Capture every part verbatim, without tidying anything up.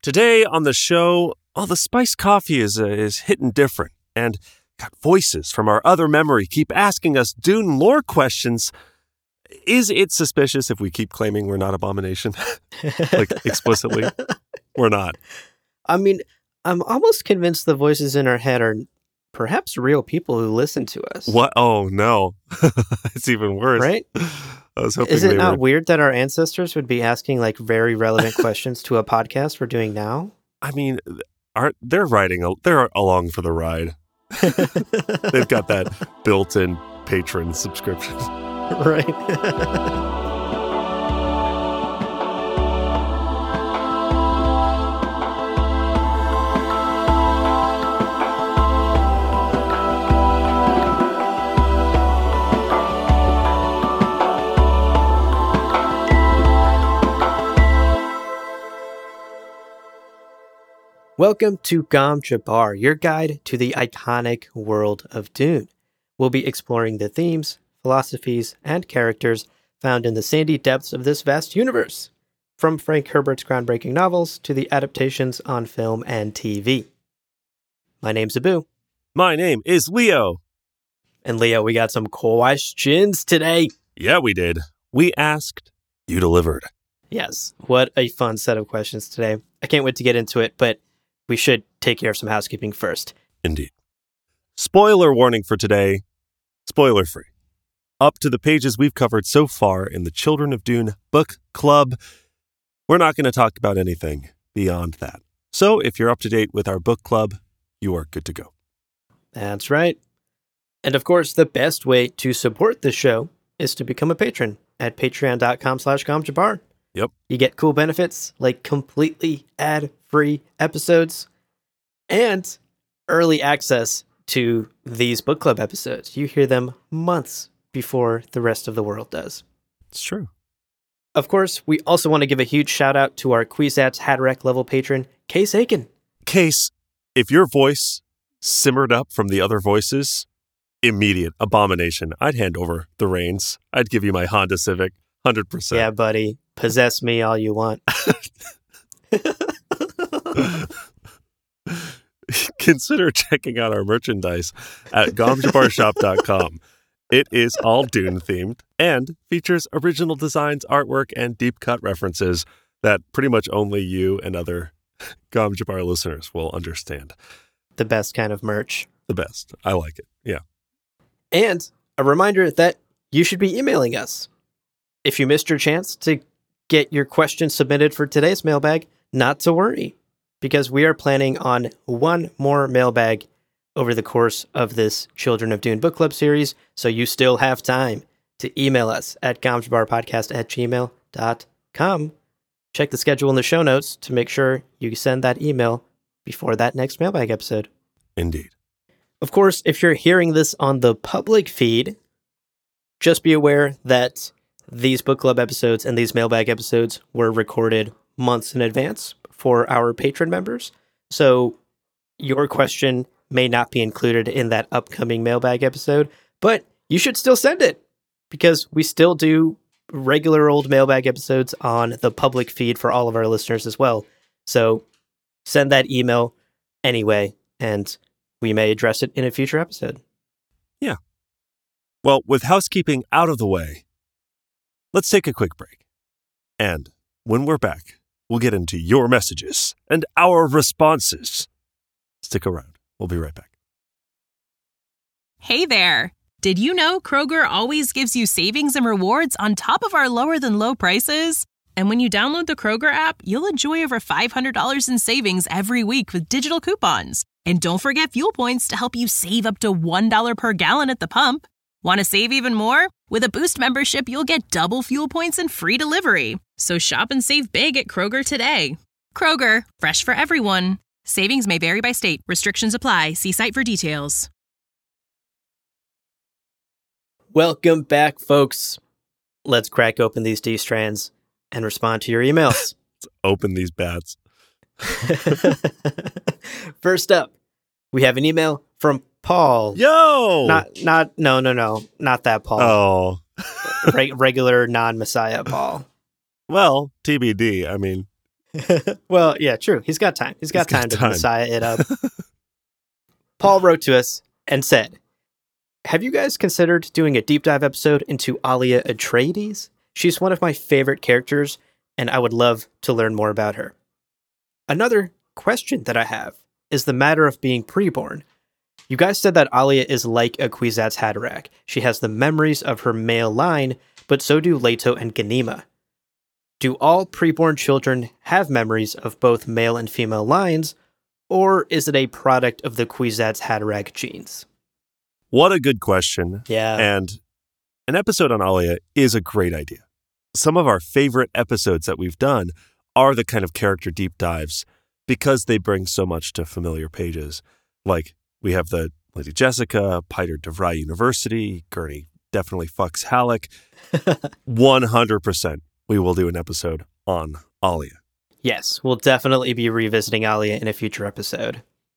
Today on the show, oh, the spiced coffee is uh, is hitting different, and got voices from our other memory keep asking us Dune lore questions. Is it suspicious if we keep claiming we're not Abomination? Like, explicitly? We're not. I mean, I'm almost convinced the voices in our head are perhaps real people who listen to us. What? Oh, no. It's even worse. Right? I was hoping Is it they not were... weird that our ancestors would be asking like very relevant questions to a podcast we're doing now? I mean, aren't they're riding, a, they're along for the ride. They've got that built-in patron subscription. Right. Welcome to Gom Jabbar, your guide to the iconic world of Dune. We'll be exploring the themes, philosophies, and characters found in the sandy depths of this vast universe, from Frank Herbert's groundbreaking novels to the adaptations on film and T V. My name's Abu. My name is Leo. And Leo, we got some questions today. Yeah, we did. We asked, you delivered. Yes, what a fun set of questions today. I can't wait to get into it, but we should take care of some housekeeping first. Indeed. Spoiler warning for today. Spoiler free. Up to the pages we've covered so far in the Children of Dune book club, we're not going to talk about anything beyond that. So if you're up to date with our book club, you are good to go. That's right. And of course, the best way to support the show is to become a patron at patreon.com slash gomjabbar. Yep. You get cool benefits like completely ad-free episodes and early access to these book club episodes. You hear them months before the rest of the world does. It's true. Of course, we also want to give a huge shout out to our Kwisatz Haderach level patron, Case Aiken. Case, if your voice simmered up from the other voices, immediate Abomination. I'd hand over the reins. I'd give you my Honda Civic, one hundred percent. Yeah, buddy. Possess me all you want. Consider checking out our merchandise at gom jabbar shop dot com. It is all Dune themed and features original designs, artwork, and deep cut references that pretty much only you and other Gom Jabbar listeners will understand. The best kind of merch. The best. I like it. Yeah. And a reminder that you should be emailing us. If you missed your chance to get your question submitted for today's mailbag, not to worry, because we are planning on one more mailbag over the course of this Children of Dune book club series, so you still have time to email us at gomjabbarpodcast at gmail dot com. Check the schedule in the show notes to make sure you send that email before that next mailbag episode. Indeed. Of course, if you're hearing this on the public feed, just be aware that these book club episodes and these mailbag episodes were recorded months in advance for our patron members. So your question may not be included in that upcoming mailbag episode, but you should still send it because we still do regular old mailbag episodes on the public feed for all of our listeners as well. So send that email anyway, and we may address it in a future episode. Yeah. Well, with housekeeping out of the way, let's take a quick break. And when we're back, we'll get into your messages and our responses. Stick around. We'll be right back. Hey there. Did you know Kroger always gives you savings and rewards on top of our lower than low prices? And when you download the Kroger app, you'll enjoy over five hundred dollars in savings every week with digital coupons. And don't forget fuel points to help you save up to one dollar per gallon at the pump. Want to save even more? With a Boost membership, you'll get double fuel points and free delivery. So shop and save big at Kroger today. Kroger, fresh for everyone. Savings may vary by state. Restrictions apply. See site for details. Welcome back, folks. Let's crack open these D-strands and respond to your emails. Let's open these bats. First up, we have an email from Paul. Yo! Not, not, no, no, no, not that Paul. Oh. Re- regular non-Messiah Paul. Well, T B D. I mean, Well, yeah, true. He's got time. He's got He's got time to time. messiah it up. Paul wrote to us and said, have you guys considered doing a deep dive episode into Alia Atreides? She's one of my favorite characters, and I would love to learn more about her. Another question that I have is the matter of being preborn. You guys said that Alia is like a Kwisatz Haderach. She has the memories of her male line, but so do Leto and Ganima. Do all preborn children have memories of both male and female lines, or is it a product of the Kwisatz Haderach genes? What a good question. Yeah. And an episode on Alia is a great idea. Some of our favorite episodes that we've done are the kind of character deep dives because they bring so much to familiar pages. Like, we have the Lady Jessica, Piter DeVry University, Gurney definitely fucks Halleck. one hundred percent we will do an episode on Alia. Yes, we'll definitely be revisiting Alia in a future episode.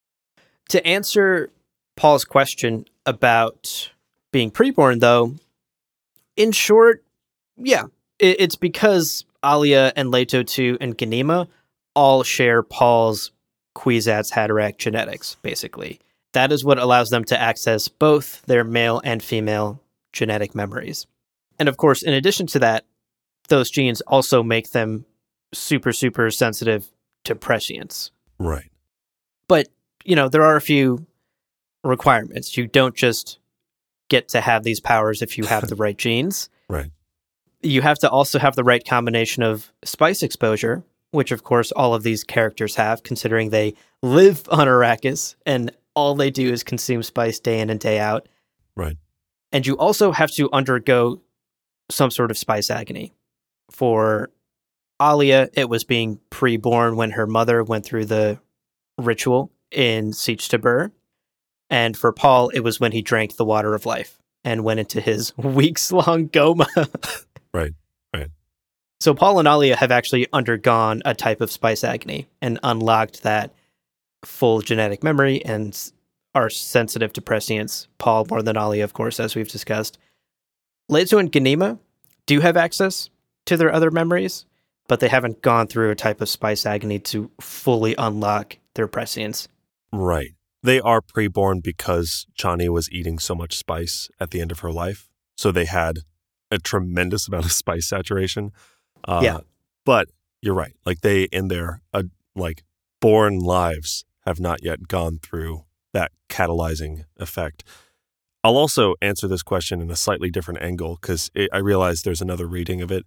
To answer Paul's question about being preborn, though, in short, yeah, it, it's because Alia and Leto two and Ganima all share Paul's Kwisatz Haderach genetics, basically. That is what allows them to access both their male and female genetic memories. And of course, in addition to that, those genes also make them super, super sensitive to prescience. Right. But, you know, there are a few requirements. You don't just get to have these powers if you have the right genes. Right. You have to also have the right combination of spice exposure, which of course all of these characters have, considering they live on Arrakis and all they do is consume spice day in and day out. Right. And you also have to undergo some sort of spice agony. For Alia, it was being pre-born when her mother went through the ritual in Sietch Tabr. And for Paul, it was when he drank the water of life and went into his weeks-long coma. Right, right. So Paul and Alia have actually undergone a type of spice agony and unlocked that full genetic memory and are sensitive to prescience. Paul more than Alia, of course, as we've discussed. Leto and Ganima do have access to their other memories, but they haven't gone through a type of spice agony to fully unlock their prescience. Right. They are preborn because Chani was eating so much spice at the end of her life. So they had a tremendous amount of spice saturation. Uh, yeah. But you're right. Like they, in their uh, like born lives, have not yet gone through that catalyzing effect. I'll also answer this question in a slightly different angle because I realize there's another reading of it.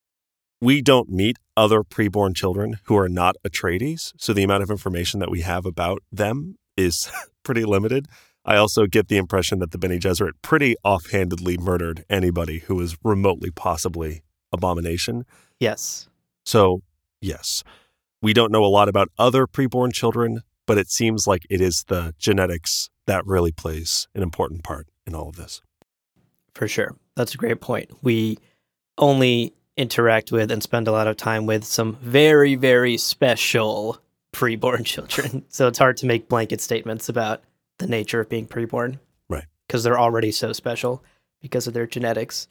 We don't meet other preborn children who are not Atreides, so the amount of information that we have about them is pretty limited. I also get the impression that the Bene Gesserit pretty offhandedly murdered anybody who was remotely possibly Abomination. Yes. So, yes, we don't know a lot about other preborn children, but it seems like it is the genetics that really plays an important part in all of this. For sure. That's a great point. We only interact with and spend a lot of time with some very, very special preborn children. So it's hard to make blanket statements about the nature of being preborn. Right. Because they're already so special because of their genetics.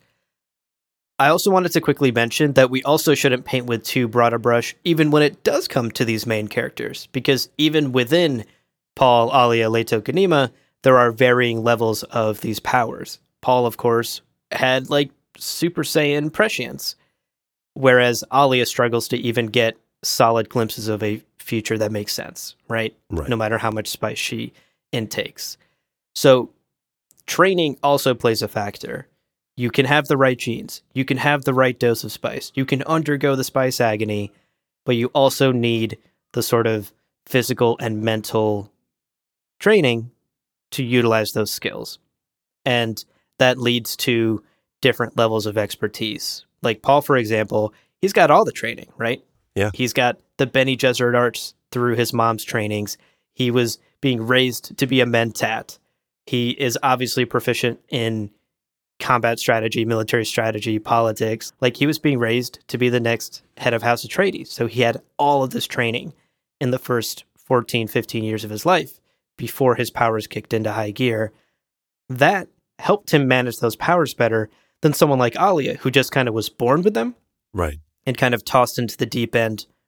I also wanted to quickly mention that we also shouldn't paint with too broad a brush, even when it does come to these main characters, because even within Paul, Alia, Leto, Ganima, there are varying levels of these powers. Paul, of course, had like Super Saiyan prescience, whereas Alia struggles to even get solid glimpses of a future that makes sense, right? Right. No matter how much spice she intakes. So training also plays a factor. You can have the right genes. You can have the right dose of spice. You can undergo the spice agony, but you also need the sort of physical and mental training to utilize those skills. And that leads to different levels of expertise. Like Paul, for example, he's got all the training, right? Yeah. He's got the Bene Gesserit arts through his mom's trainings. He was being raised to be a mentat. He is obviously proficient in combat strategy, military strategy, politics. Like he was being raised to be the next head of House Atreides. So he had all of this training in the first fourteen, fifteen years of his life before his powers kicked into high gear. That helped him manage those powers better than someone like Alia, who just kind of was born with them. Right. And kind of tossed into the deep end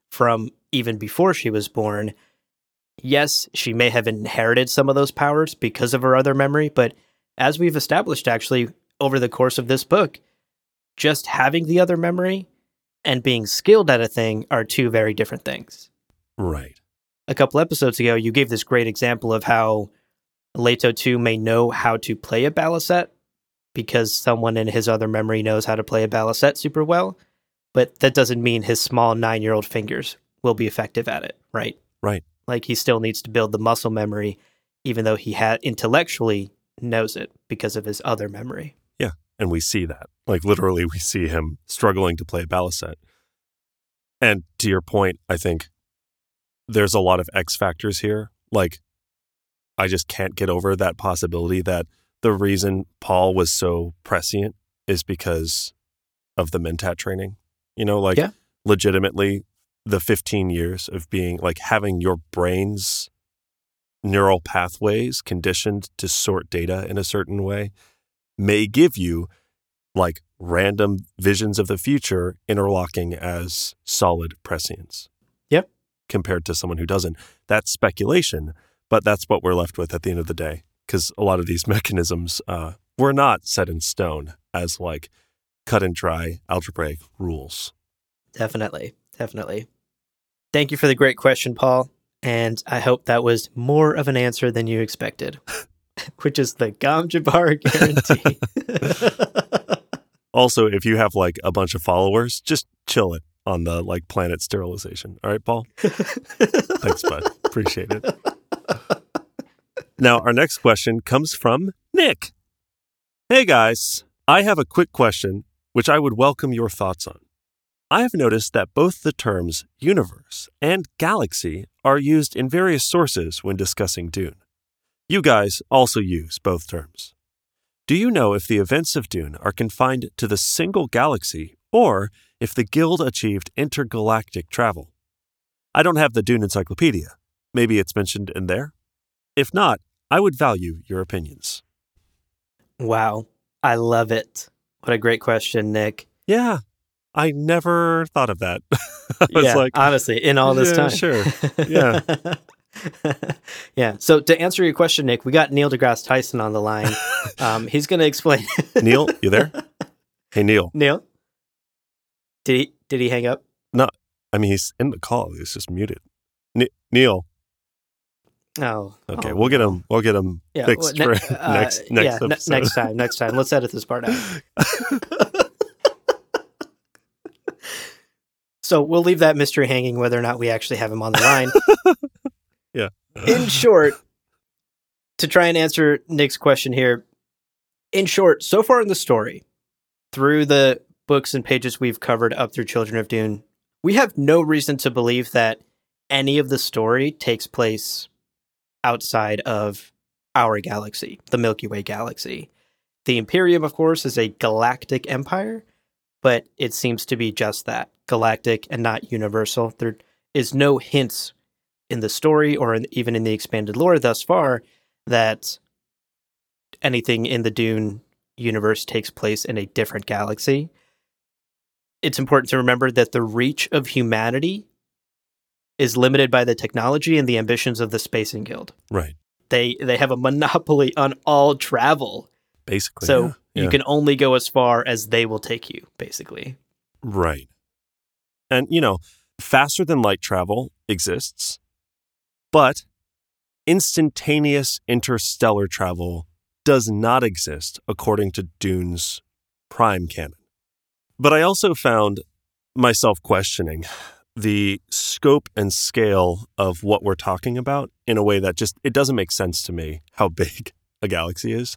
from even before she was born. Yes, she may have inherited some of those powers because of her other memory, but as we've established actually over the course of this book, just having the other memory and being skilled at a thing are two very different things. Right. A couple episodes ago, you gave this great example of how Leto two may know how to play a balisette because someone in his other memory knows how to play a balisette super well, but that doesn't mean his small nine-year-old fingers will be effective at it, right? Right. Like, he still needs to build the muscle memory, even though he had intellectually knows it because of his other memory. Yeah, and we see that. Like, literally, we see him struggling to play a balisette. And to your point, I think there's a lot of X factors here. Like, I just can't get over that possibility that the reason Paul was so prescient is because of the Mentat training. You know, like, yeah. legitimately, the fifteen years of being, like, having your brain's neural pathways conditioned to sort data in a certain way may give you, like, random visions of the future interlocking as solid prescience. Yep. Compared to someone who doesn't. That's speculation, but that's what we're left with at the end of the day. Because a lot of these mechanisms uh, were not set in stone as, like, cut and dry algebraic rules. Definitely. Definitely. Thank you for the great question, Paul. And I hope that was more of an answer than you expected, which is the Gom Jabbar guarantee. Also, if you have, like, a bunch of followers, just chill it on the, like, planet sterilization. All right, Paul? Thanks, bud. Appreciate it. Now, our next question comes from Nick. Hey, guys. I have a quick question, which I would welcome your thoughts on. I have noticed that both the terms universe and galaxy are used in various sources when discussing Dune. You guys also use both terms. Do you know if the events of Dune are confined to the single galaxy or if the Guild achieved intergalactic travel? I don't have the Dune encyclopedia. Maybe it's mentioned in there? If not, I would value your opinions. Wow. I love it. What a great question, Nick. Yeah. I never thought of that. I was yeah, like, honestly, in all this yeah, time. Sure. Yeah. yeah. So to answer your question, Nick, we got Neil deGrasse Tyson on the line. Um, he's going to explain. Neil, you there? Hey, Neil. Neil? Did he, did he hang up? No. I mean, he's in the call. He's just muted. Ne- Neil. Oh. Okay. Oh, we'll get no. him. We'll get him yeah, fixed well, ne- for uh, next, next yeah, episode. Ne- next time. Next time. Let's edit this part out. So we'll leave that mystery hanging whether or not we actually have him on the line. Yeah. In short, to try and answer Nick's question here, in short, so far in the story, through the books and pages we've covered up through Children of Dune, we have no reason to believe that any of the story takes place outside of our galaxy, the Milky Way galaxy. The Imperium, of course, is a galactic empire, but it seems to be just that, galactic and not universal. There is no hints in the story or in, even in the expanded lore thus far that anything in the Dune universe takes place in a different galaxy. It's important to remember that the reach of humanity is limited by the technology and the ambitions of the Spacing Guild. Right. They they have a monopoly on all travel. Basically. So yeah. you Yeah. can only go as far as they will take you, basically. Right. And, you know, faster than light travel exists, but instantaneous interstellar travel does not exist according to Dune's prime canon. But I also found myself questioning the scope and scale of what we're talking about in a way that just, it doesn't make sense to me how big a galaxy is.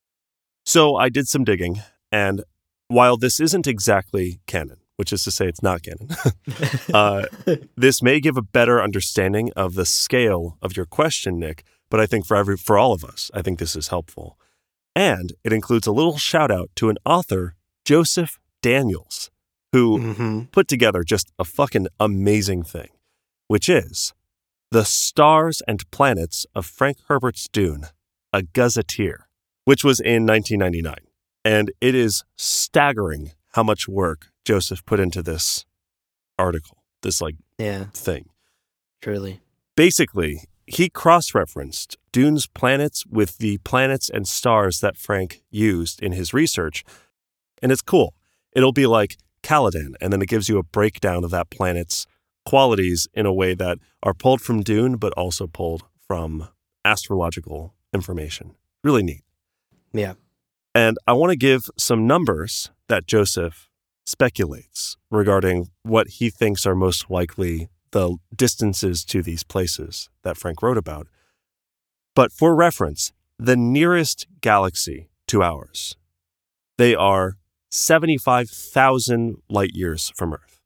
So I did some digging, and while this isn't exactly canon, which is to say it's not canon, uh, this may give a better understanding of the scale of your question, Nick, but I think for every for all of us, I think this is helpful. And it includes a little shout out to an author, Joseph Daniels, who Mm-hmm. put together just a fucking amazing thing, which is The Stars and Planets of Frank Herbert's Dune, a Gazetteer, which was in nineteen ninety-nine. And it is staggering how much work Joseph put into this article, this like Yeah, thing. truly. Basically, he cross-referenced Dune's planets with the planets and stars that Frank used in his research. And it's cool. It'll be like Caladan, and then it gives you a breakdown of that planet's qualities in a way that are pulled from Dune, but also pulled from astrological information. Really neat. Yeah. And I want to give some numbers that Joseph speculates regarding what he thinks are most likely the distances to these places that Frank wrote about. But for reference, the nearest galaxy to ours, they are seventy-five thousand light years from Earth.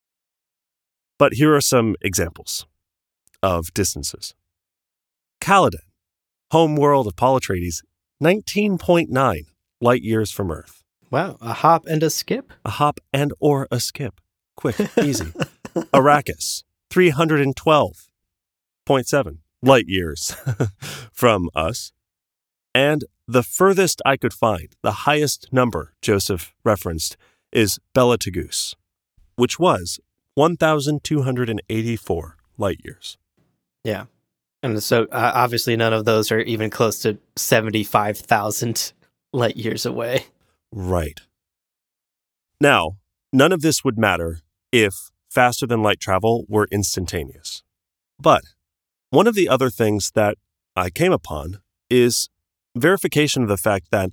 But here are some examples of distances. Caladan, home world of Paul Atreides, nineteen point nine light years from Earth. Wow, a hop and a skip? A hop and or a skip. Quick, easy. Arrakis, three hundred twelve point seven light years from us. And the furthest I could find, the highest number Joseph referenced, is Bela Tegus, which was one thousand two hundred eighty-four light years. Yeah. And so uh, obviously none of those are even close to seventy-five thousand light years away. Right. Now, none of this would matter if faster than light travel were instantaneous. But one of the other things that I came upon is verification of the fact that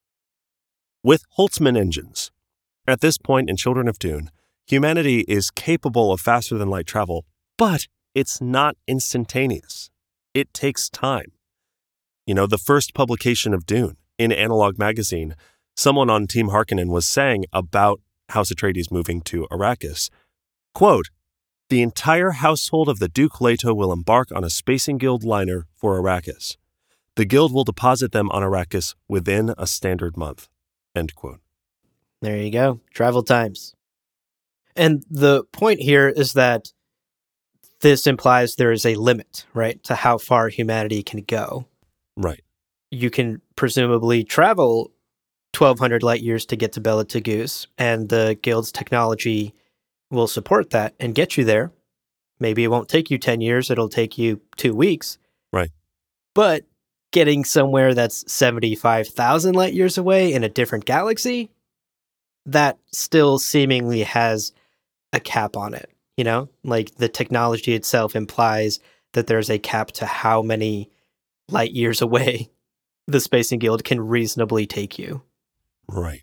with Holtzman engines, at this point in Children of Dune, humanity is capable of faster than light travel, but it's not instantaneous. It takes time. You know, the first publication of Dune in Analog Magazine, someone on Team Harkonnen was saying about House Atreides moving to Arrakis, quote, "The entire household of the Duke Leto will embark on a Spacing Guild liner for Arrakis. The Guild will deposit them on Arrakis within a standard month." End quote. There you go. Travel times. And the point here is that this implies there is a limit, right, to how far humanity can go. Right. You can presumably travel twelve hundred light years to get to Bela Tegus, and the Guild's technology will support that and get you there. Maybe it won't take you ten years, it'll take you two weeks. Right. But getting somewhere that's seventy-five thousand light years away in a different galaxy, that still seemingly has a cap on it, you know? Like, the technology itself implies that there's a cap to how many light years away the Spacing Guild can reasonably take you. Right.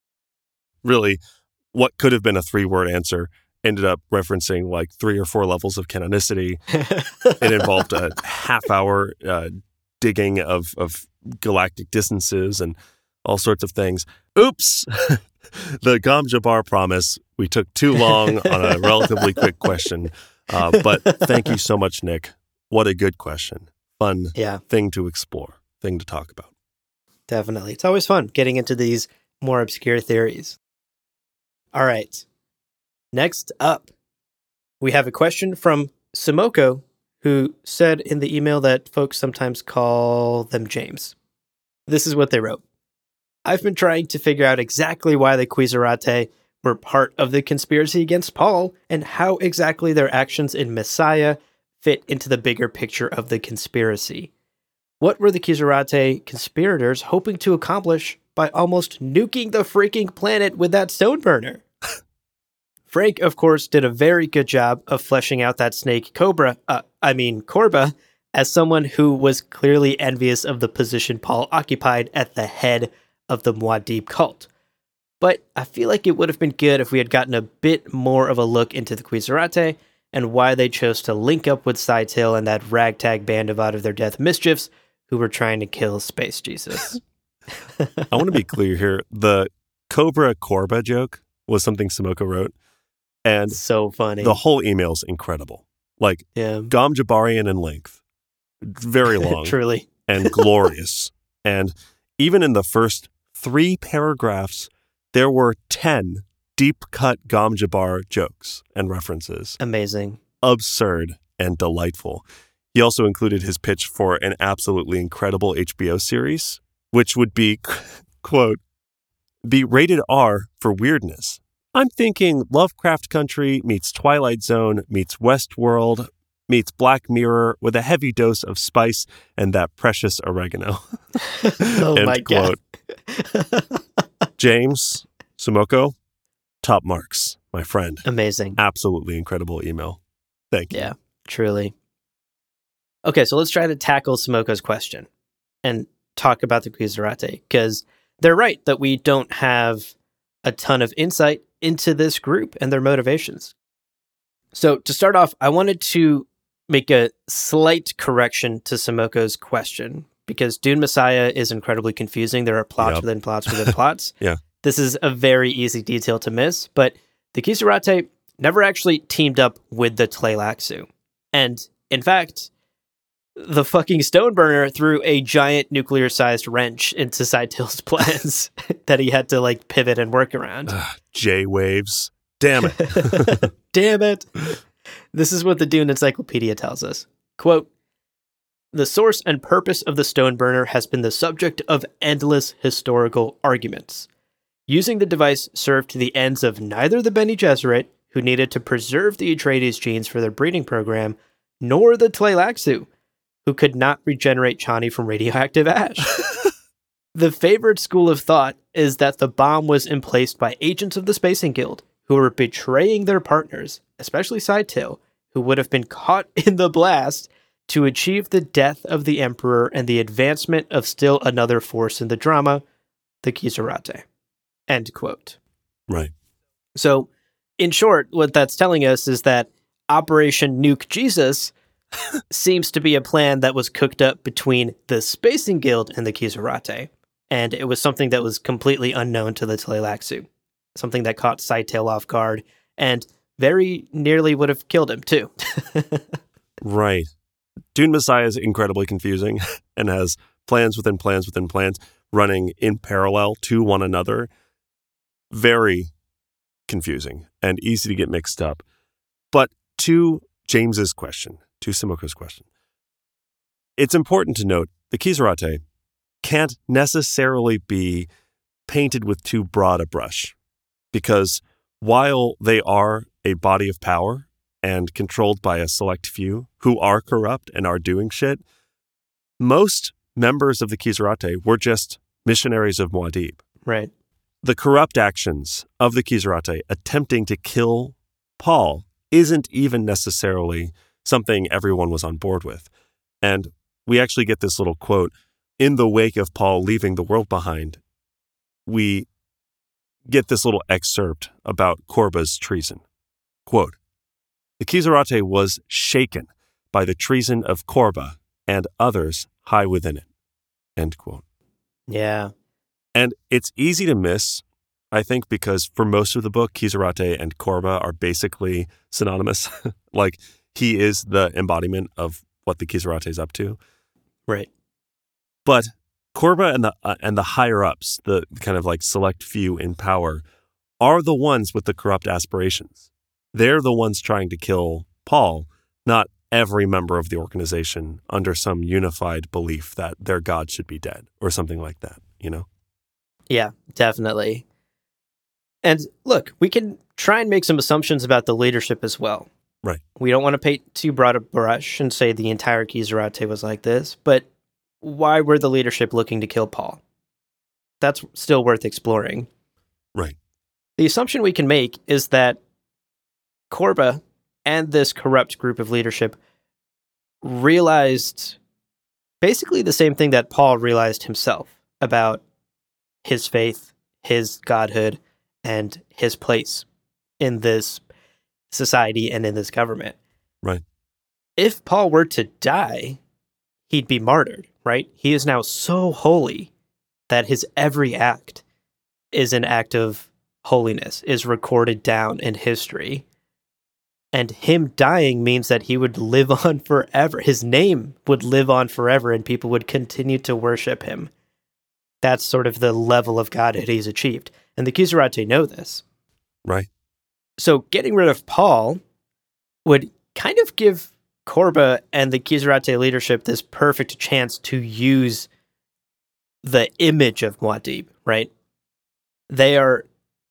Really, what could have been a three-word answer ended up referencing like three or four levels of canonicity. It involved a half-hour uh, digging of, of galactic distances and all sorts of things. Oops! The Gom Jabbar promise. We took too long on a relatively quick question. Uh, but thank you so much, Nick. What a good question. Fun Yeah, thing to explore, thing to talk about. definitely. It's always fun getting into these more obscure theories. All right. Next up, we have a question from Simoko, who said in the email that folks sometimes call them James. This is what they wrote. I've been trying to figure out exactly why the Qizarate were part of the conspiracy against Paul and how exactly their actions in Messiah fit into the bigger picture of the conspiracy. What were the Qizarate conspirators hoping to accomplish by almost nuking the freaking planet with that stone burner? Frank, of course, did a very good job of fleshing out that snake Cobra, uh, I mean Korba, as someone who was clearly envious of the position Paul occupied at the head of the Muad'Dib cult. But I feel like it would have been good if we had gotten a bit more of a look into the Qizarate and why they chose to link up with Scytale and that ragtag band of out of their death mischiefs who were trying to kill Space Jesus. I want to be clear here. The Cobra Korba joke was something Simoko wrote. And So funny. the whole email's incredible. Like, Yeah, Gom Jabbarian in length. Very long. truly. And glorious. And even in the first three paragraphs, there were ten deep-cut Gom Jabbar jokes and references. Amazing. Absurd and delightful. He also included his pitch for an absolutely incredible H B O series, which would be, quote, be rated R for weirdness, I'm thinking Lovecraft Country meets Twilight Zone meets Westworld meets Black Mirror with a heavy dose of spice and that precious oregano. Oh End my quote. God. James Sumoko, top marks, my friend. Amazing. Absolutely incredible email. Thank you. Yeah, truly. Okay, so let's try to tackle Sumoko's question and talk about the Qusarate, because they're right that we don't have a ton of insight into this group and their motivations. So to start off, I wanted to make a slight correction to Sumoko's question, because Dune Messiah is incredibly confusing. There are plots Yep. within plots within plots. Yeah. This is a very easy detail to miss, but the Qusarate never actually teamed up with the Tleilaxu. And in fact, the fucking Stoneburner threw a giant nuclear-sized wrench into Scytale's plans that he had to like pivot and work around. Ugh, J-Waves. Damn it. Damn it. This is what the Dune Encyclopedia tells us. Quote, "The source and purpose of the Stoneburner has been the subject of endless historical arguments. Using the device served to the ends of neither the Bene Gesserit, who needed to preserve the Atreides genes for their breeding program, nor the Tleilaxu, who could not regenerate Chani from radioactive ash. The favored school of thought is that the bomb was emplaced by agents of the Spacing Guild, who were betraying their partners, especially Scytale, who would have been caught in the blast, to achieve the death of the Emperor and the advancement of still another force in the drama, the Qusarate." End quote. Right. So, in short, what that's telling us is that Operation Nuke Jesus seems to be a plan that was cooked up between the Spacing Guild and the Qusarate, and it was something that was completely unknown to the Tleilaxu, something that caught Scytale off guard, and very nearly would have killed him, too. Right. Dune Messiah is incredibly confusing and has plans within plans within plans running in parallel to one another. Very confusing and easy to get mixed up. But to James's question, to Sumoko's question, it's important to note the Qusarate can't necessarily be painted with too broad a brush, because while they are a body of power and controlled by a select few who are corrupt and are doing shit, most members of the Qusarate were just missionaries of Muad'Dib. Right. The corrupt actions of the Qusarate attempting to kill Paul isn't even necessarily something everyone was on board with. And we actually get this little quote, in the wake of Paul leaving the world behind, we get this little excerpt about Korba's treason. Quote, "The Qusarate was shaken by the treason of Korba and others high within it." End quote. Yeah. And it's easy to miss, I think, because for most of the book, Qusarate and Korba are basically synonymous. Like, he is the embodiment of what the Qusarate is up to. Right. But Korba and the uh, and the higher-ups, the kind of like select few in power, are the ones with the corrupt aspirations. They're the ones trying to kill Paul, not every member of the organization under some unified belief that their god should be dead or something like that, you know? Yeah, definitely. And look, we can try and make some assumptions about the leadership as well. Right. We don't want to paint too broad a brush and say the entire Qusarate was like this, but why were the leadership looking to kill Paul? That's still worth exploring. Right. The assumption we can make is that Korba and this corrupt group of leadership realized basically the same thing that Paul realized himself about his faith, his godhood, and his place in this society and in this government. Right. If Paul were to die, he'd be martyred, right? He is now so holy that his every act is an act of holiness, is recorded down in history. And him dying means that he would live on forever. His name would live on forever, and people would continue to worship him. That's sort of the level of godhood he's achieved. And the Qusarate know this. Right. So getting rid of Paul would kind of give Korba and the Qusarate leadership this perfect chance to use the image of Muad'Dib, right? They are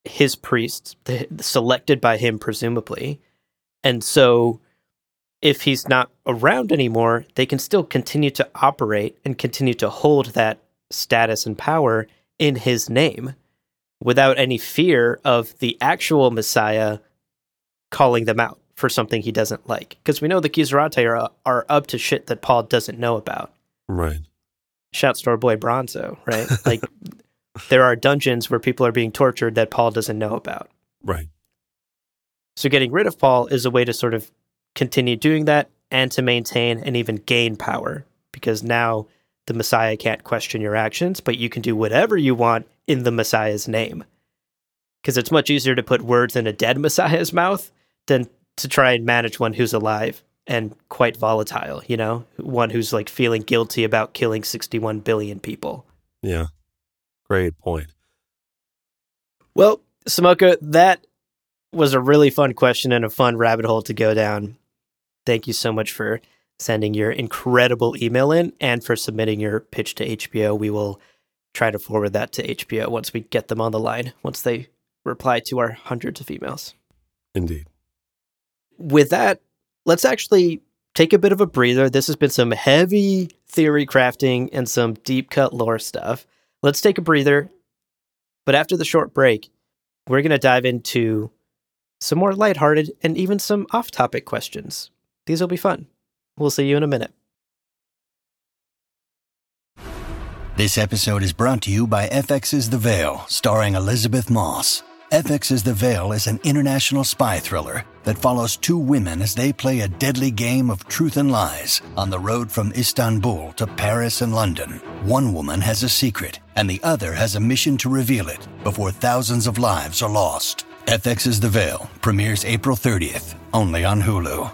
his priests, the, selected by him, presumably. And so if he's not around anymore, they can still continue to operate and continue to hold that status and power in his name without any fear of the actual Messiah calling them out for something he doesn't like. Because we know the Kizarate are, are up to shit that Paul doesn't know about. Right. Shouts to our boy Bronzo, right? Like, there are dungeons where people are being tortured that Paul doesn't know about. Right. So getting rid of Paul is a way to sort of continue doing that and to maintain and even gain power, because now the Messiah can't question your actions, but you can do whatever you want in the Messiah's name. Because it's much easier to put words in a dead Messiah's mouth than to try and manage one who's alive and quite volatile, you know? One who's like feeling guilty about killing sixty-one billion people. Yeah. Great point. Well, Samoka, that was a really fun question and a fun rabbit hole to go down. Thank you so much for sending your incredible email in and for submitting your pitch to H B O. We will try to forward that to H B O once we get them on the line, once they reply to our hundreds of emails. Indeed. With that, let's actually take a bit of a breather. This has been some heavy theory crafting and some deep cut lore stuff. Let's take a breather. But after the short break, we're going to dive into some more lighthearted and even some off-topic questions. These will be fun. We'll see you in a minute. This episode is brought to you by F X's The Veil, starring Elizabeth Moss. F X's The Veil is an international spy thriller that follows two women as they play a deadly game of truth and lies on the road from Istanbul to Paris and London. One woman has a secret, and the other has a mission to reveal it before thousands of lives are lost. F X's The Veil premieres April thirtieth, only on Hulu.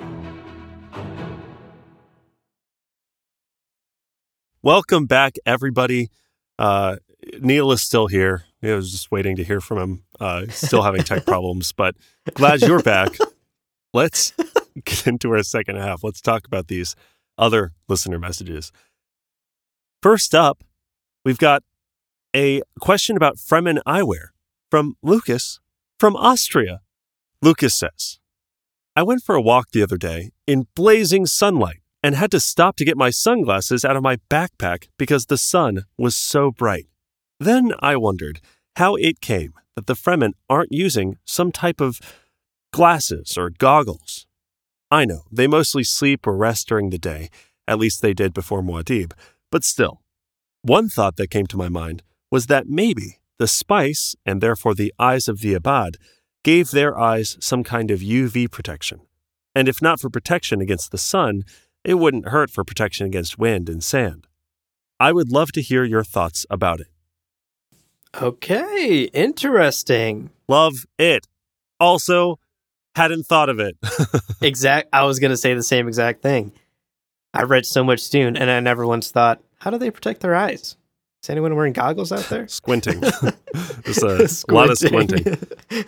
Welcome back, everybody. Uh, Neil is still here. I was just waiting to hear from him. Uh, still having tech problems, but glad you're back. Let's get into our second half. Let's talk about these other listener messages. First up, we've got a question about Fremen eyewear from Lucas from Austria. Lucas says, I went for a walk the other day in blazing sunlight and had to stop to get my sunglasses out of my backpack because the sun was so bright. Then I wondered how it came that the Fremen aren't using some type of glasses or goggles. I know, they mostly sleep or rest during the day, at least they did before Muad'Dib, but still. One thought that came to my mind was that maybe the spice, and therefore the eyes of the Abad, gave their eyes some kind of U V protection. And if not for protection against the sun, it wouldn't hurt for protection against wind and sand. I would love to hear your thoughts about it. Okay, interesting. Love it. Also, hadn't thought of it. exact. I was going to say the same exact thing. I read so much Dune, and I never once thought, how do they protect their eyes? Is anyone wearing goggles out there? Squinting. There's a squinting. lot of squinting.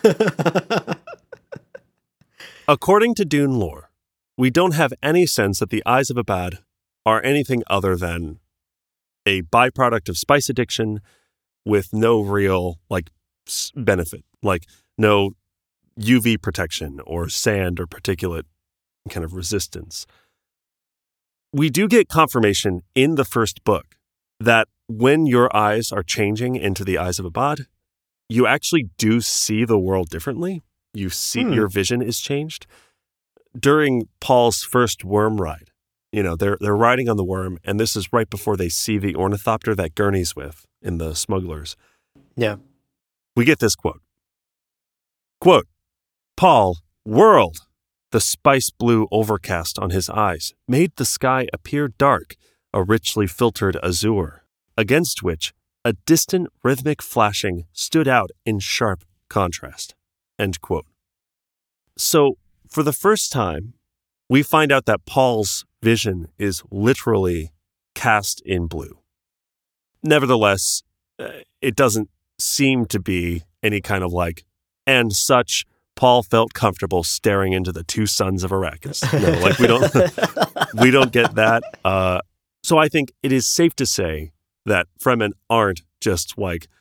According to Dune lore, we don't have any sense that the eyes of Abad are anything other than a byproduct of spice addiction with no real like benefit, like no U V protection or sand or particulate kind of resistance. We do get confirmation in the first book that when your eyes are changing into the eyes of Abad, you actually do see the world differently. You see hmm. your vision is changed. During Paul's first worm ride, you know, they're they're riding on the worm, and this is right before they see the ornithopter that Gurney's with in The Smugglers. Yeah. We get this quote. Quote, Paul, world, the spice blue overcast on his eyes made the sky appear dark, a richly filtered azure, against which a distant rhythmic flashing stood out in sharp contrast. End quote. So, for the first time, we find out that Paul's vision is literally cast in blue. Nevertheless, it doesn't seem to be any kind of like, and such, Paul felt comfortable staring into the two suns of Arrakis. No, like we don't, we don't get that. Uh, so I think it is safe to say that Fremen aren't just like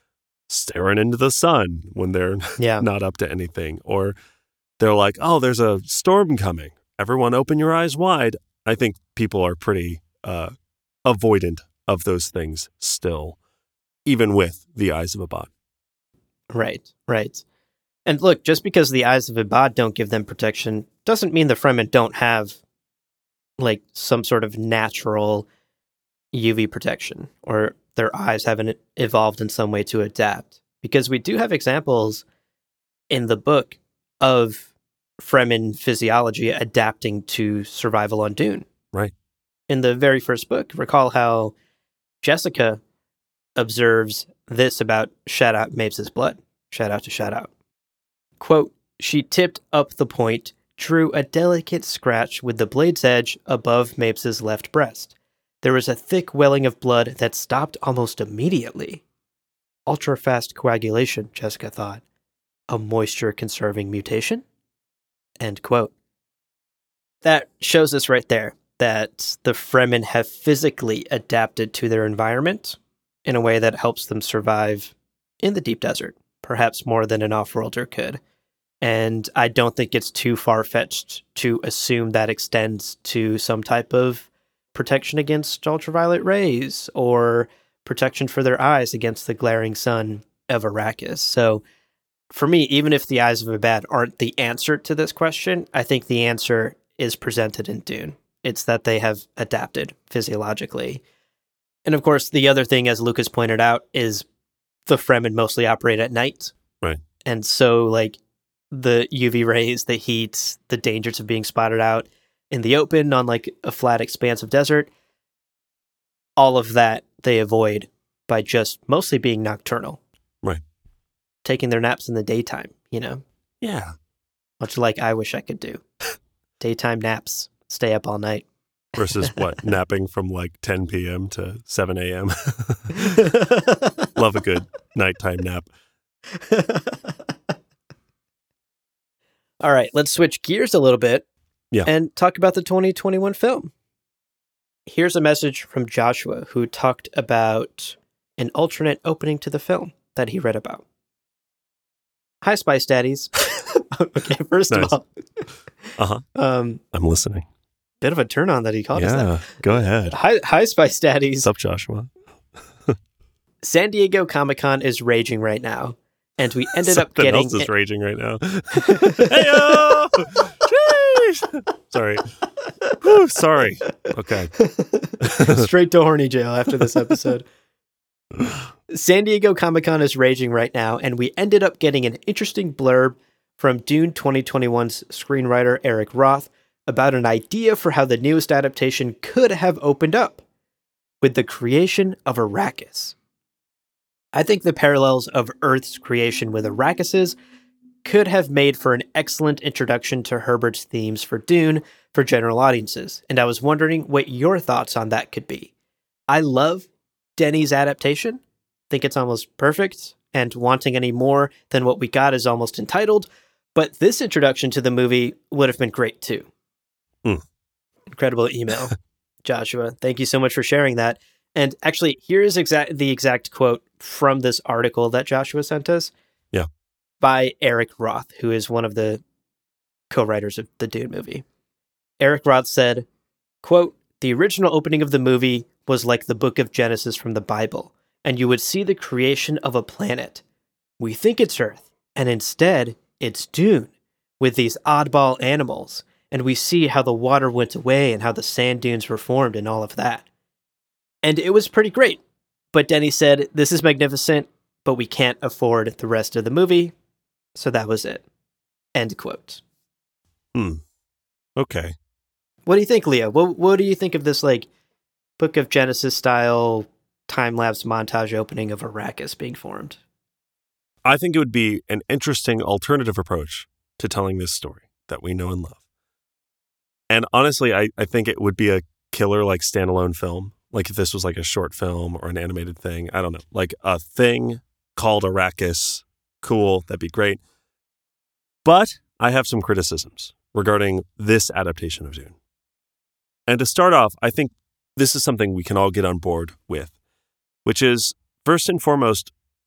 staring into the sun when they're Yeah. not up to anything. Or they're like, oh, there's a storm coming. Everyone open your eyes wide. I think people are pretty uh, avoidant of those things still, even with the eyes of Abad. Right, right. And look, just because the eyes of Abad don't give them protection doesn't mean the Fremen don't have like some sort of natural U V protection, or their eyes haven't evolved in some way to adapt. Because we do have examples in the book of Fremen physiology adapting to survival on Dune. Right. In the very first book, recall how Jessica observes this about Shadout Mapes' blood. Shout out to Shadout. Quote, she tipped up the point, drew a delicate scratch with the blade's edge above Mapes' left breast. There was a thick welling of blood that stopped almost immediately. Ultra-fast coagulation, Jessica thought. A moisture-conserving mutation? End quote. That shows us right there that the Fremen have physically adapted to their environment in a way that helps them survive in the deep desert, perhaps more than an off-worlder could. And I don't think it's too far-fetched to assume that extends to some type of protection against ultraviolet rays or protection for their eyes against the glaring sun of Arrakis. So for me, even if the eyes of Abad aren't the answer to this question, I think the answer is presented in Dune. It's that they have adapted physiologically. And of course, the other thing, as Lucas pointed out, is the Fremen mostly operate at night. Right. And so, like, the U V rays, the heat, the dangers of being spotted out in the open on, like, a flat expanse of desert, all of that they avoid by just mostly being nocturnal. Right. Taking their naps in the daytime, you know? Yeah. Much like I wish I could do. Daytime naps. Stay up all night. Versus what? Napping from like ten p.m. to seven a.m. Love a good nighttime nap. All right, let's switch gears a little bit Yeah. and talk about the twenty twenty-one film. Here's a message from Joshua, who talked about an alternate opening to the film that he read about. Hi, Spice Daddies. Okay, first Nice. of all, Uh-huh. um, I'm listening. bit of a turn on that he called us that. Yeah, go ahead. Hi, hi, Spice Daddies. What's up, Joshua? San Diego Comic-Con is raging right now, and we ended up Something getting... else is raging right now. Hey-o! Jeez! Sorry. Whew, sorry. Okay. Straight to horny jail after this episode. San Diego Comic-Con is raging right now, and we ended up getting an interesting blurb from Dune twenty twenty-one's screenwriter Eric Roth about an idea for how the newest adaptation could have opened up, with the creation of Arrakis. I think the parallels of Earth's creation with Arrakis's could have made for an excellent introduction to Herbert's themes for Dune for general audiences, and I was wondering what your thoughts on that could be. I love Denny's adaptation, think it's almost perfect, and wanting any more than what we got is almost entitled, but this introduction to the movie would have been great too. Mm. Incredible email, Joshua. Thank you so much for sharing that. And actually, here is exact the exact quote from this article that Joshua sent us. Yeah. By Eric Roth, who is one of the co-writers of the Dune movie. Eric Roth said, quote, the original opening of the movie was like the book of Genesis from the Bible, and you would see the creation of a planet. We think it's Earth, and instead, it's Dune, with these oddball animals, and we see how the water went away and how the sand dunes were formed and all of that. And it was pretty great. But Denny said, this is magnificent, but we can't afford the rest of the movie, so that was it. End quote. Hmm. Okay. What do you think, Leo? What What do you think of this, like, Book of Genesis style time-lapse montage opening of Arrakis being formed? I think it would be an interesting alternative approach to telling this story that we know and love. And honestly, I, I think it would be a killer, like, standalone film. Like, if this was like a short film or an animated thing, I don't know, like a thing called Arrakis. Cool, that'd be great. But I have some criticisms regarding this adaptation of Dune. And to start off, I think this is something we can all get on board with, which is, first and foremost,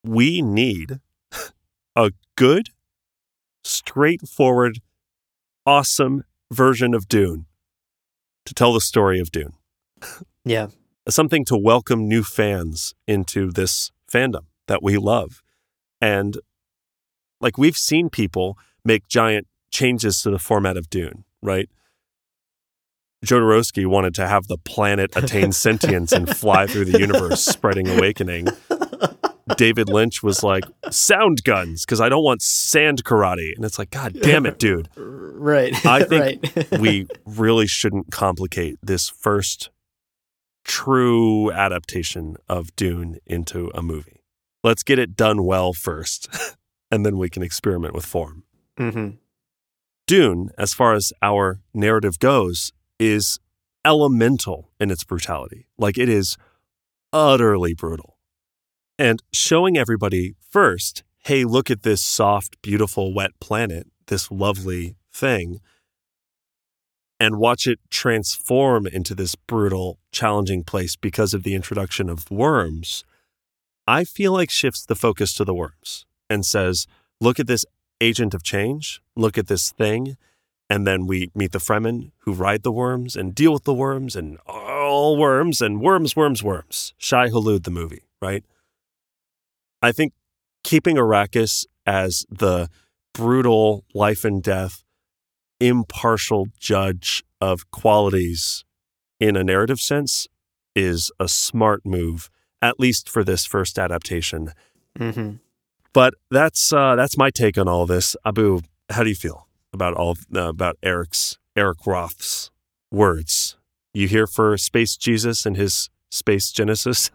we need a good, straightforward, awesome version of Dune to tell the story of Dune. Yeah. Something to welcome new fans into this fandom that we love. And like we've seen people make giant changes to the format of Dune, right? Jodorowsky wanted to have the planet attain sentience and fly through the universe, spreading awakening. David Lynch was like, sound guns, because I don't want sand karate. And it's like, God damn it, dude. Right. I think right. we really shouldn't complicate this first true adaptation of Dune into a movie. Let's get it done well first, and then we can experiment with form. Mm-hmm. Dune, as far as our narrative goes, is elemental in its brutality. Like, it is utterly brutal. And showing everybody first, hey, look at this soft, beautiful, wet planet, this lovely thing, and watch it transform into this brutal, challenging place because of the introduction of worms, I feel like shifts the focus to the worms and says, look at this agent of change, look at this thing, and then we meet the Fremen who ride the worms and deal with the worms and all worms and worms, worms, worms. Shai Hulud, the movie, right? I think keeping Arrakis as the brutal life and death, impartial judge of qualities in a narrative sense is a smart move, at least for this first adaptation. Mm-hmm. But that's uh, that's my take on all of this. Abu, how do you feel about all uh, about Eric's Eric Roth's words? You here for Space Jesus and his Space Genesis?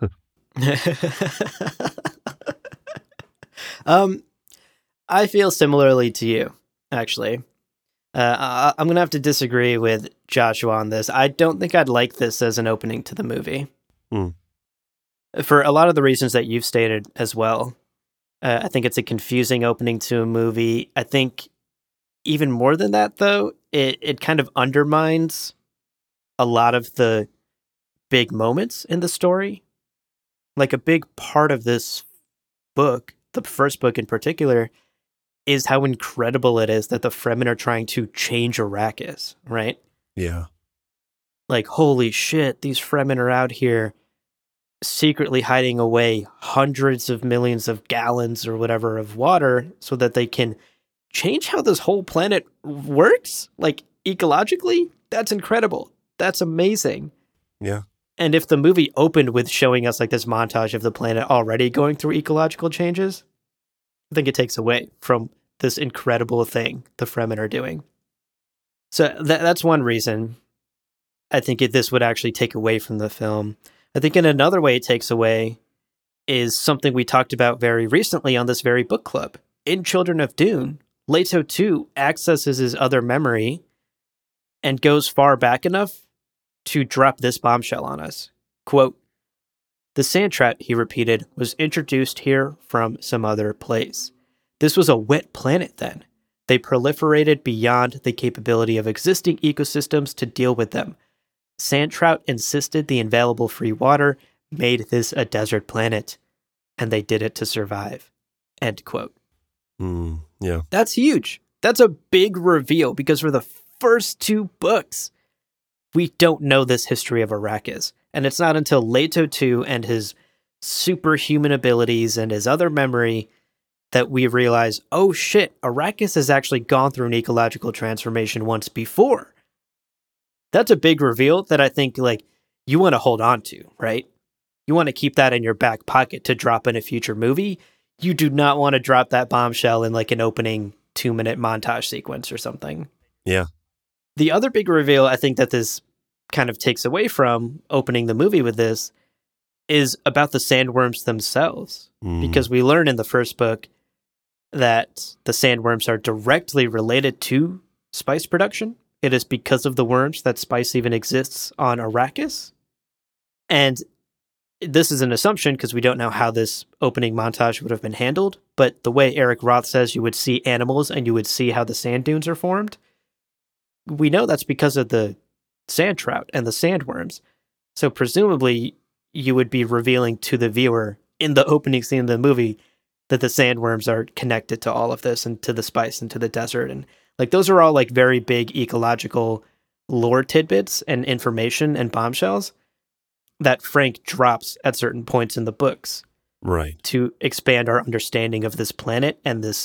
um, I feel similarly to you, actually. Uh, I- I'm going to have to disagree with Joshua on this. I don't think I'd like this as an opening to the movie. Mm. For a lot of the reasons that you've stated as well. Uh, I think it's a confusing opening to a movie. I think even more than that, though, it, it kind of undermines a lot of the big moments in the story. Like, a big part of this book, the first book in particular, is how incredible it is that the Fremen are trying to change Arrakis, right? Yeah. Like, holy shit, these Fremen are out here secretly hiding away hundreds of millions of gallons or whatever of water so that they can change how this whole planet works, like ecologically. That's incredible. That's amazing. Yeah. And if the movie opened with showing us like this montage of the planet already going through ecological changes, I think it takes away from this incredible thing the Fremen are doing. So th- that's one reason I think it, this would actually take away from the film. I think in another way it takes away is something we talked about very recently on this very book club. In Children of Dune, Leto two accesses his other memory and goes far back enough to drop this bombshell on us. Quote, "The sand trout," he repeated, "was introduced here from some other place. This was a wet planet then. They proliferated beyond the capability of existing ecosystems to deal with them. Sand trout insisted the available free water made this a desert planet, and they did it to survive." End quote. Mm, yeah. That's huge. That's a big reveal because for the first two books, we don't know this history of Arrakis. And it's not until Leto two and his superhuman abilities and his other memory that we realize, oh shit, Arrakis has actually gone through an ecological transformation once before. That's a big reveal that I think like you want to hold on to, right? You want to keep that in your back pocket to drop in a future movie. You do not want to drop that bombshell in like an opening two minute montage sequence or something. Yeah. The other big reveal I think that this kind of takes away from opening the movie with this is about the sandworms themselves. Mm. Because we learn in the first book that the sandworms are directly related to spice production. It is because of the worms that spice even exists on Arrakis. And this is an assumption because we don't know how this opening montage would have been handled. But the way Eric Roth says you would see animals and you would see how the sand dunes are formed, we know that's because of the sand trout and the sandworms. So presumably you would be revealing to the viewer in the opening scene of the movie that the sandworms are connected to all of this and to the spice and to the desert. And like, those are all like very big ecological lore tidbits and information and bombshells that Frank drops at certain points in the books. Right. To expand our understanding of this planet and this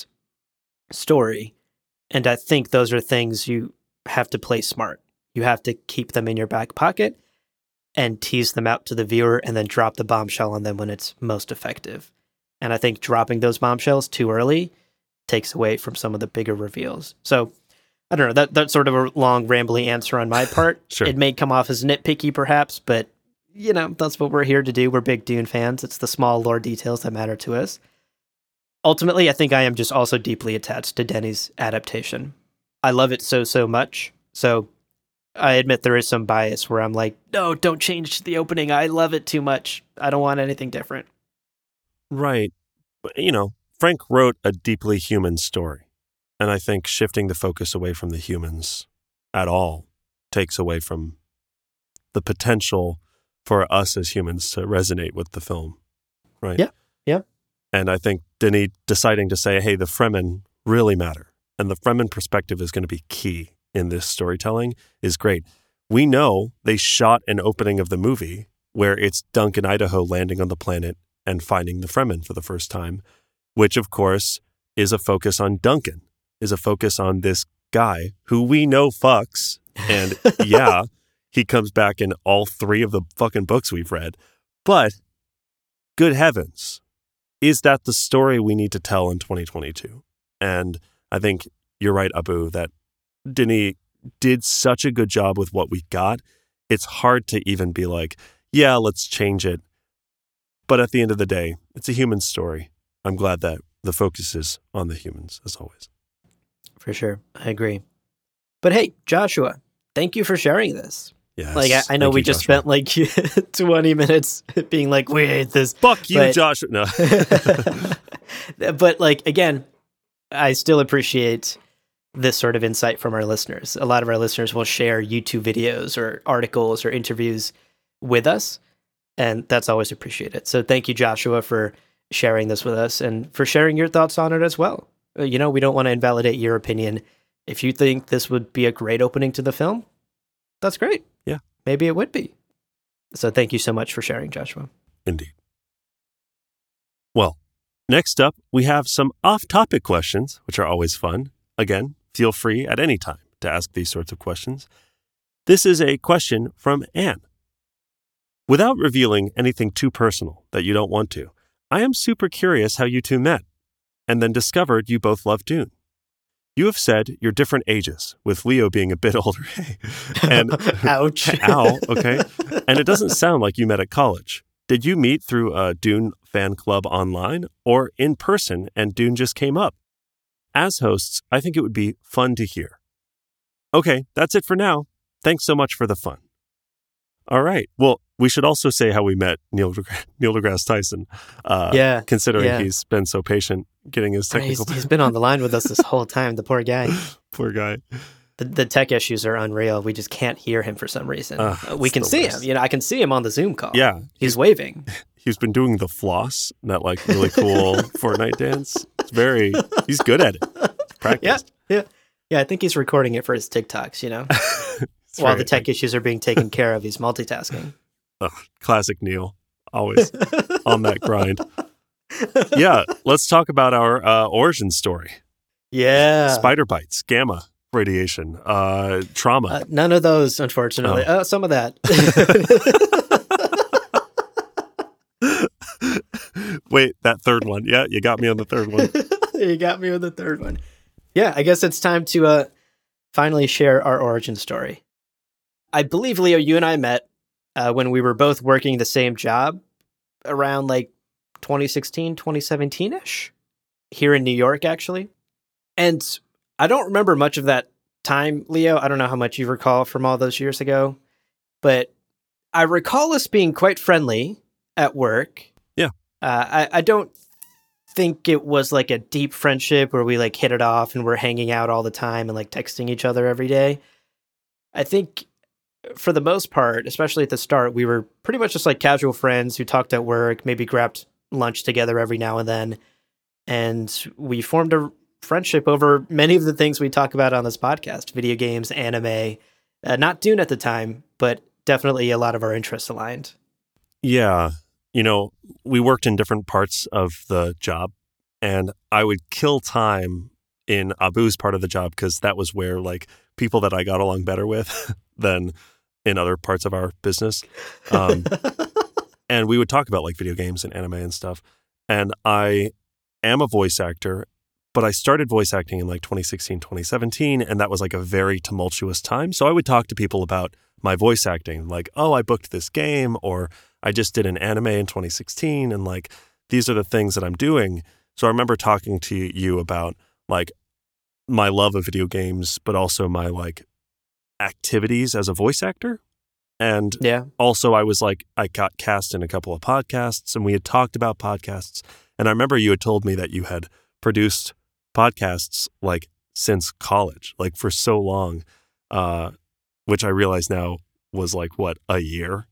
story. And I think those are things you have to play smart. You have to keep them in your back pocket and tease them out to the viewer and then drop the bombshell on them when it's most effective. And I think dropping those bombshells too early takes away from some of the bigger reveals. So, I don't know, that that's sort of a long, rambly answer on my part. Sure. It may come off as nitpicky, perhaps, but, you know, that's what we're here to do. We're big Dune fans. It's the small lore details that matter to us. Ultimately, I think I am just also deeply attached to Denny's adaptation. I love it so, so much. So I admit there is some bias where I'm like, no, don't change the opening. I love it too much. I don't want anything different. Right. But, you know, Frank wrote a deeply human story. And I think shifting the focus away from the humans at all takes away from the potential for us as humans to resonate with the film. Right? Yeah. Yeah. And I think Denis deciding to say, hey, the Fremen really matter. And the Fremen perspective is going to be key in this storytelling is great. We know they shot an opening of the movie where it's Duncan Idaho landing on the planet and finding the Fremen for the first time, which, of course, is a focus on Duncan, is a focus on this guy who we know fucks. And yeah, he comes back in all three of the fucking books we've read. But good heavens, is that the story we need to tell in twenty twenty-two? And I think you're right, Abu, that Denis did such a good job with what we got. It's hard to even be like, yeah, let's change it. But at the end of the day, it's a human story. I'm glad that the focus is on the humans, as always. For sure. I agree. But hey, Joshua, thank you for sharing this. Yes. Like, I, I know Thank we you, just Joshua. spent like twenty minutes being like, we hate this. Fuck you, but- Joshua. No. But like, again, I still appreciate this sort of insight from our listeners. A lot of our listeners will share YouTube videos or articles or interviews with us, and that's always appreciated. So thank you, Joshua, for sharing this with us and for sharing your thoughts on it as well. Uh, You know, we don't want to invalidate your opinion. If you think this would be a great opening to the film, that's great. Yeah. Maybe it would be. So thank you so much for sharing, Joshua. Indeed. Well, next up, we have some off-topic questions, which are always fun. Again, feel free at any time to ask these sorts of questions. This is a question from Anne. Without revealing anything too personal that you don't want to, I am super curious how you two met and then discovered you both love Dune. You have said you're different ages, with Leo being a bit older. and Ouch. Ow, okay. And it doesn't sound like you met at college. Did you meet through a Dune fan club online or in person and Dune just came up? As hosts, I think it would be fun to hear. Okay, that's it for now. Thanks so much for the fun. All right. Well, we should also say how we met Neil, deGra- Neil deGrasse Tyson. Uh, Yeah, Considering yeah. he's been so patient getting his technical... He's, he's been on the line with us this whole time, the poor guy. Poor guy. The, the tech issues are unreal. We just can't hear him for some reason. Ugh, Uh, we it's can the see worst. him. You know, I can see him on the Zoom call. Yeah. He's waving. He's been doing the floss, that like really cool Fortnite dance. It's very... He's good at it. Practice. Yeah, yeah. Yeah, I think he's recording it for his TikToks, you know? While the tech issues are being taken care of, he's multitasking. Ugh, classic Neil, always on that grind. Yeah, let's talk about our uh, origin story. Yeah. Spider bites, gamma radiation, uh, trauma. Uh, none of those, unfortunately. Oh. Uh, some of that. Wait, that third one. Yeah, you got me on the third one. You got me with the third one. Yeah, I guess it's time to uh, finally share our origin story. I believe, Leo, you and I met uh, when we were both working the same job around like twenty sixteen, twenty seventeen-ish, here in New York, actually. And I don't remember much of that time, Leo. I don't know how much you recall from all those years ago, but I recall us being quite friendly at work. Yeah. Uh, I, I don't think it was like a deep friendship where we like hit it off and we're hanging out all the time and like texting each other every day. I think for the most part, especially at the start, we were pretty much just like casual friends who talked at work, maybe grabbed lunch together every now and then. and we formed a friendship over many of the things we talk about on this podcast: video games, anime, uh, not Dune at the time, but definitely a lot of our interests aligned. Yeah. You know, we worked in different parts of the job, and I would kill time in Abu's part of the job because that was where, like, people that I got along better with than in other parts of our business. Um, and we would talk about, like, video games and anime and stuff. And I am a voice actor, but I started voice acting in, like, twenty sixteen, twenty seventeen, and that was, like, a very tumultuous time. So I would talk to people about my voice acting, like, oh, I booked this game, or I just did an anime in twenty sixteen, and, like, these are the things that I'm doing. So I remember talking to you about, like, my love of video games, but also my, like, activities as a voice actor. And Yeah. also I was like, I got cast in a couple of podcasts, and we had talked about podcasts. And I remember you had told me that you had produced podcasts, like, since college, like, for so long, uh, which I realize now was, like, what, a year?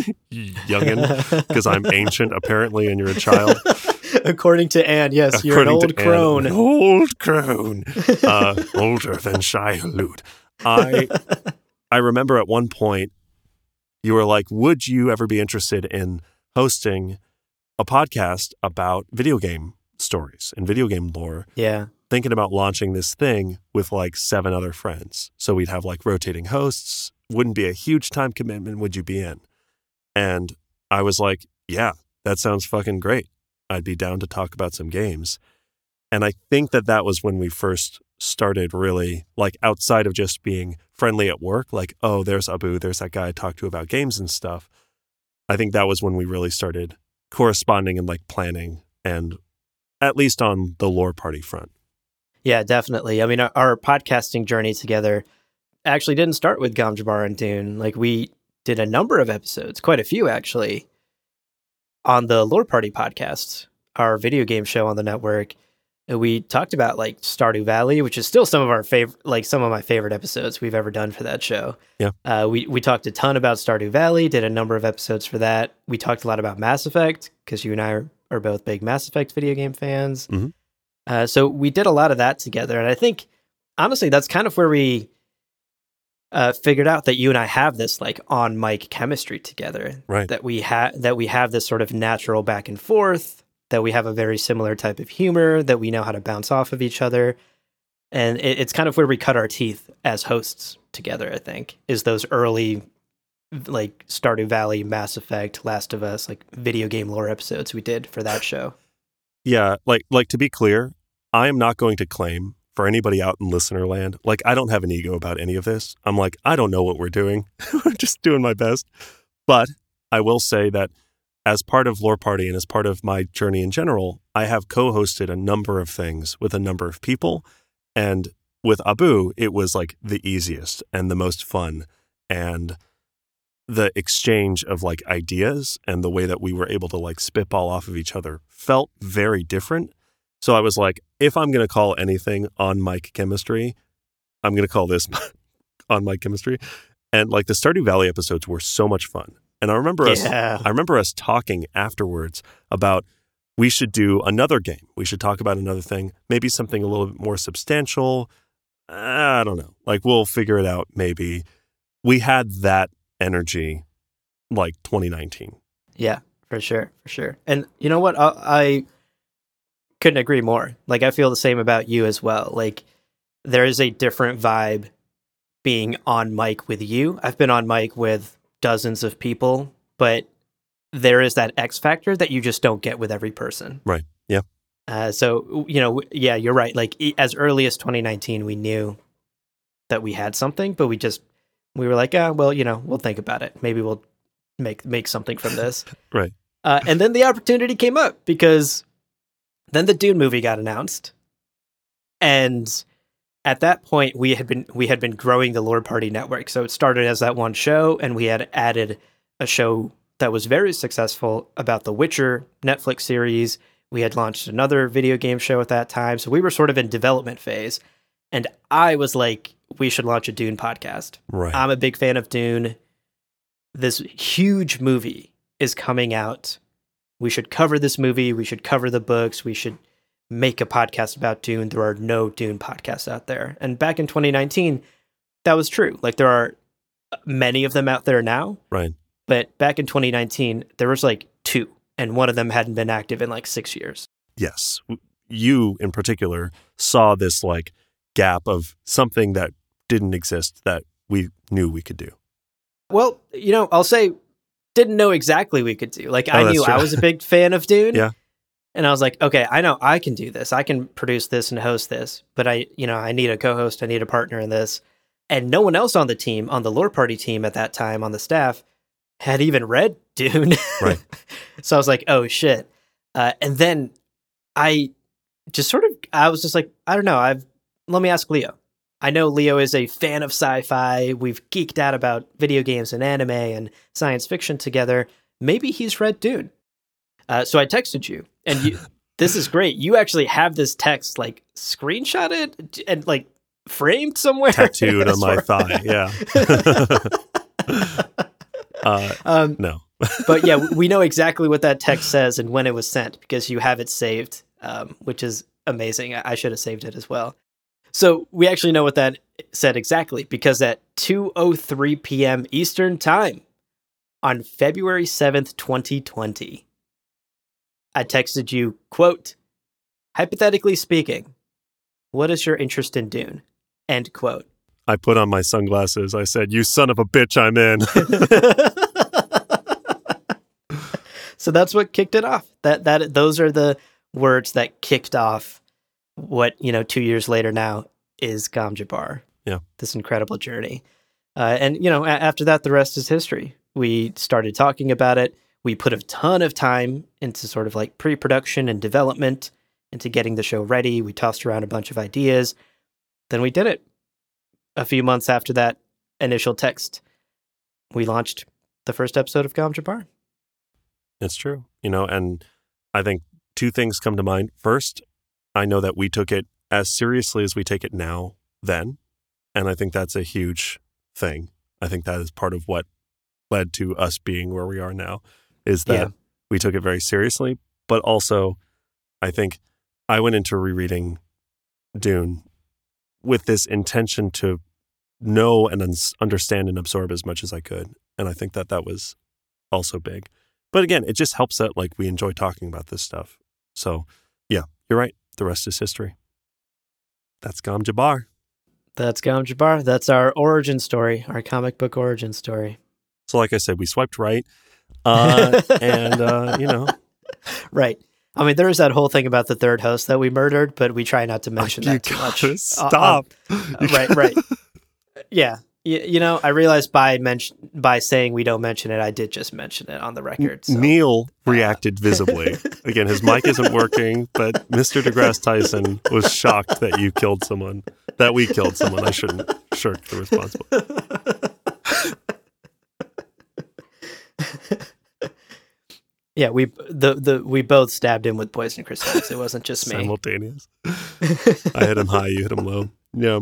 Youngin', because I'm ancient, apparently, and you're a child. According to Anne, yes, you're an According old to crone. Anne, an old crone, uh, older than Shai-Hulud. I I remember at one point you were like, "Would you ever be interested in hosting a podcast about video game stories and video game lore?" Yeah. Thinking about launching this thing with, like, seven other friends, so we'd have, like, rotating hosts. Wouldn't be a huge time commitment. Would you be in? And I was like, "Yeah, that sounds fucking great. I'd be down to talk about some games." And I think that that was when we first started really, like, outside of just being friendly at work, like, oh, there's Abu, there's that guy I talked to about games and stuff. I think that was when we really started corresponding and, like, planning, and at least on the lore party front. Yeah, definitely. I mean, our, our podcasting journey together actually didn't start with Gom Jabbar and Dune. Like, we did a number of episodes, quite a few actually, on the Lore Party podcast, our video game show on the network. And we talked about, like, Stardew Valley, which is still some of our favorite, like, some of my favorite episodes we've ever done for that show. Yeah. Uh, we, we talked a ton about Stardew Valley, did a number of episodes for that. We talked a lot about Mass Effect, because you and I are, are both big Mass Effect video game fans. Mm-hmm. Uh, so we did a lot of that together. And I think, honestly, that's kind of where we uh, figured out that you and I have this, like, on mic chemistry together. Right. That we have that we have this sort of natural back and forth, that we have a very similar type of humor, that we know how to bounce off of each other. And it, it's kind of where we cut our teeth as hosts together, I think, is those early, like, Stardew Valley, Mass Effect, Last of Us, like, video game lore episodes we did for that show. Yeah, like, like to be clear, I am not going to claim for anybody out in listener land, like, I don't have an ego about any of this. I'm like, I don't know what we're doing. We're just doing my best. But I will say that as part of Lore Party and as part of my journey in general, I have co-hosted a number of things with a number of people. And with Abu, it was, like, the easiest and the most fun. And the exchange of, like, ideas and the way that we were able to, like, spitball off of each other felt very different. So I was like, if I'm going to call anything on mic chemistry, I'm going to call this on mic chemistry. And, like, the Stardew Valley episodes were so much fun. And I remember us Yeah. I remember us talking afterwards about we should do another game. We should talk about another thing, maybe something a little bit more substantial. I don't know. Like, we'll figure it out maybe. We had that energy, like, twenty nineteen. Yeah, for sure, for sure. And you know what? I, I couldn't agree more. Like, I feel the same about you as well. Like, there is a different vibe being on mic with you. I've been on mic with dozens of people, but there is that X factor that you just don't get with every person. Right. Yeah. Uh, so, you know, yeah, you're right. Like, e- as early as twenty nineteen, we knew that we had something, but we just, we were like, ah, well, you know, we'll think about it. Maybe we'll make, make something from this. Right. Uh, and then the opportunity came up because then the Dune movie got announced. And at that point, we had been we had been growing the Lore Party network. So it started as that one show, and we had added a show that was very successful about the Witcher Netflix series. We had launched another video game show at that time. So we were sort of in development phase. And I was like, we should launch a Dune podcast. Right. I'm a big fan of Dune. This huge movie is coming out. We should cover this movie. We should cover the books. We should make a podcast about Dune. There are no Dune podcasts out there. And back in twenty nineteen, that was true. Like there are many of them out there now. Right. But back in twenty nineteen, there was like two, and one of them hadn't been active in like six years. Yes. You in particular saw this like gap of something that didn't exist that we knew we could do. Well, you know, I'll say didn't know exactly we could do. Like Oh, I that's knew true. I was a big fan of Dune. Yeah. And I was like, okay, I know I can do this. I can produce this and host this, but I, you know, I need a co-host. I need a partner in this. And no one else on the team, on the Lore Party team at that time on the staff, had even read Dune. Right. So I was like, oh shit. Uh, and then I just sort of, I was just like, I don't know. I've, let me ask Leo. I know Leo is a fan of sci-fi. We've geeked out about video games and anime and science fiction together. Maybe he's read Dune. Uh, so I texted you, and you, this is great. You actually have this text like screenshotted and like framed somewhere, Tattooed on as my far- thigh. Yeah. uh, Um, no. but yeah, we know exactly what that text says and when it was sent because you have it saved, um, which is amazing. I, I should have saved it as well. So we actually know what that said exactly because at two oh three p.m. Eastern Time on February seventh, twenty twenty, I texted you, quote, hypothetically speaking, what is your interest in Dune? End quote. I put on my sunglasses. I said, you son of a bitch, I'm in. So that's what kicked it off. That that those are the words that kicked off what, you know, two years later now is Gom Jabbar. Yeah. This incredible journey. Uh, and, you know, a- after that, the rest is history. We started talking about it. We put a ton of time into sort of like pre-production and development, into getting the show ready. We tossed around a bunch of ideas. Then we did it. A few months after that initial text, we launched the first episode of Gom Jabbar. It's true. You know, and I think two things come to mind. First, I know that we took it as seriously as we take it now then. And I think that's a huge thing. I think that is part of what led to us being where we are now, is that Yeah. we took it very seriously. But also, I think I went into rereading Dune with this intention to know and un- understand and absorb as much as I could. And I think that that was also big. But again, it just helps that like we enjoy talking about this stuff. So yeah, you're right. The rest is history. That's Gom Jabbar. That's Gom Jabbar. That's our origin story, our comic book origin story. So like I said, we swiped right. Uh, and, uh, you know. Right. I mean, there is that whole thing about the third host that we murdered, but we try not to mention you that too much. gotta Uh, Stop. uh, right, right. Yeah. You, you know, I realized by mention by saying we don't mention it, I did just mention it on the record. So. Neil reacted visibly. Again, his mic isn't working, but Mister deGrasse Tyson was shocked that you killed someone, that we killed someone. I shouldn't shirk the responsibility. Yeah, we the the we both stabbed him with poison crystals. It wasn't just me. Simultaneous. I hit him high, you hit him low. Yeah.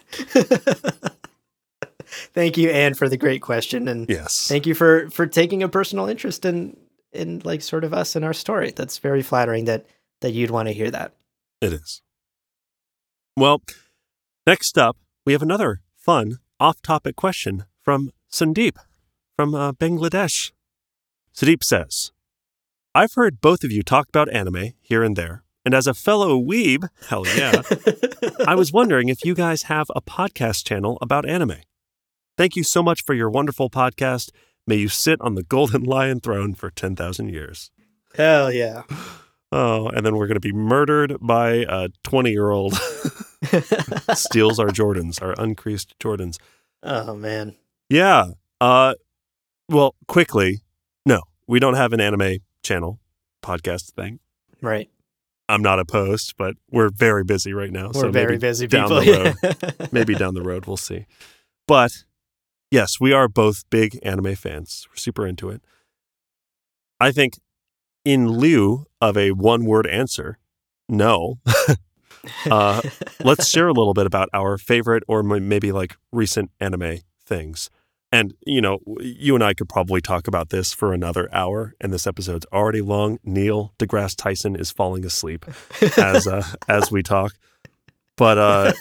Thank you, Anne, for the great question, and Yes. thank you for for taking a personal interest in in like sort of us and our story. That's very flattering that that you'd want to hear that. It is. Well, next up, we have another fun off-topic question from Sandeep from uh, Bangladesh. Sandeep says, I've heard both of you talk about anime here and there, and as a fellow weeb, hell yeah, I was wondering if you guys have a podcast channel about anime. Thank you so much for your wonderful podcast. May you sit on the golden lion throne for ten thousand years. Hell yeah. Oh, and then we're going to be murdered by a twenty-year-old steals our Jordans, our uncreased Jordans. Oh man. Yeah. Uh, well, quickly, no, we don't have an anime channel podcast thing. Right. I'm not opposed, but we're very busy right now. We're so very maybe busy down people. the road, maybe down the road, we'll see. But yes, we are both big anime fans. We're super into it. I think in lieu of a one-word answer, no, uh, let's share a little bit about our favorite or m- maybe like recent anime things. And, you know, you and I could probably talk about this for another hour, and this episode's already long. Neil deGrasse Tyson is falling asleep as uh, as we talk. But uh,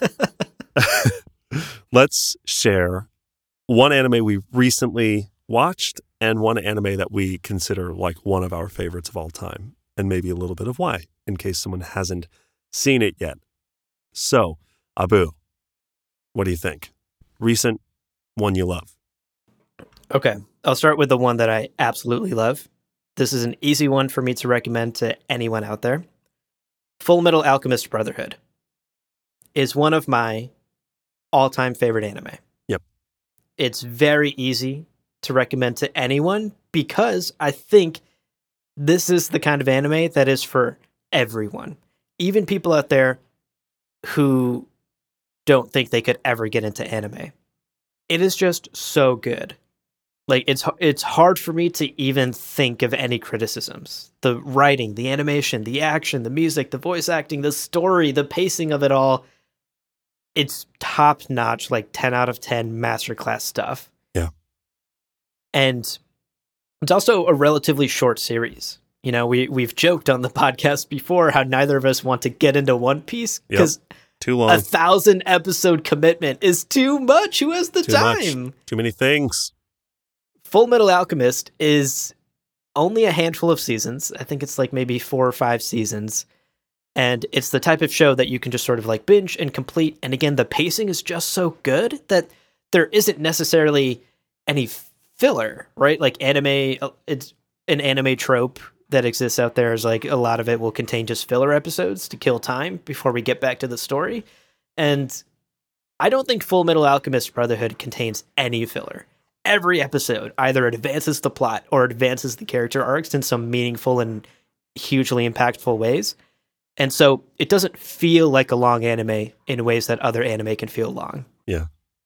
let's share one anime we recently watched and one anime that we consider like one of our favorites of all time, and maybe a little bit of why, in case someone hasn't seen it yet. So, Abu, what do you think? Recent one you love. Okay, I'll start with the one that I absolutely love. This is an easy one for me to recommend to anyone out there. Full Metal Alchemist Brotherhood is one of my all-time favorite anime. Yep. It's very easy to recommend to anyone because I think this is the kind of anime that is for everyone. Even people out there who don't think they could ever get into anime. It is just so good. Like, it's it's hard for me to even think of any criticisms. The writing, the animation, the action, the music, the voice acting, the story, the pacing of it all. It's top-notch, like ten out of ten masterclass stuff. Yeah. And it's also a relatively short series. You know, we, we've joked on the podcast before how neither of us want to get into One Piece because yep. Too long. A thousand episode commitment is too much. Who has the too time? Much. Too many things. Full Metal Alchemist is only a handful of seasons. I think it's like maybe four or five seasons. And it's the type of show that you can just sort of like binge and complete. And again, the pacing is just so good that there isn't necessarily any filler, right? Like anime, it's an anime trope that exists out there is like a lot of it will contain just filler episodes to kill time before we get back to the story. And I don't think Full Metal Alchemist Brotherhood contains any filler. Every episode either advances the plot or advances the character arcs in some meaningful and hugely impactful ways. And so it doesn't feel like a long anime in ways that other anime can feel long. Yeah.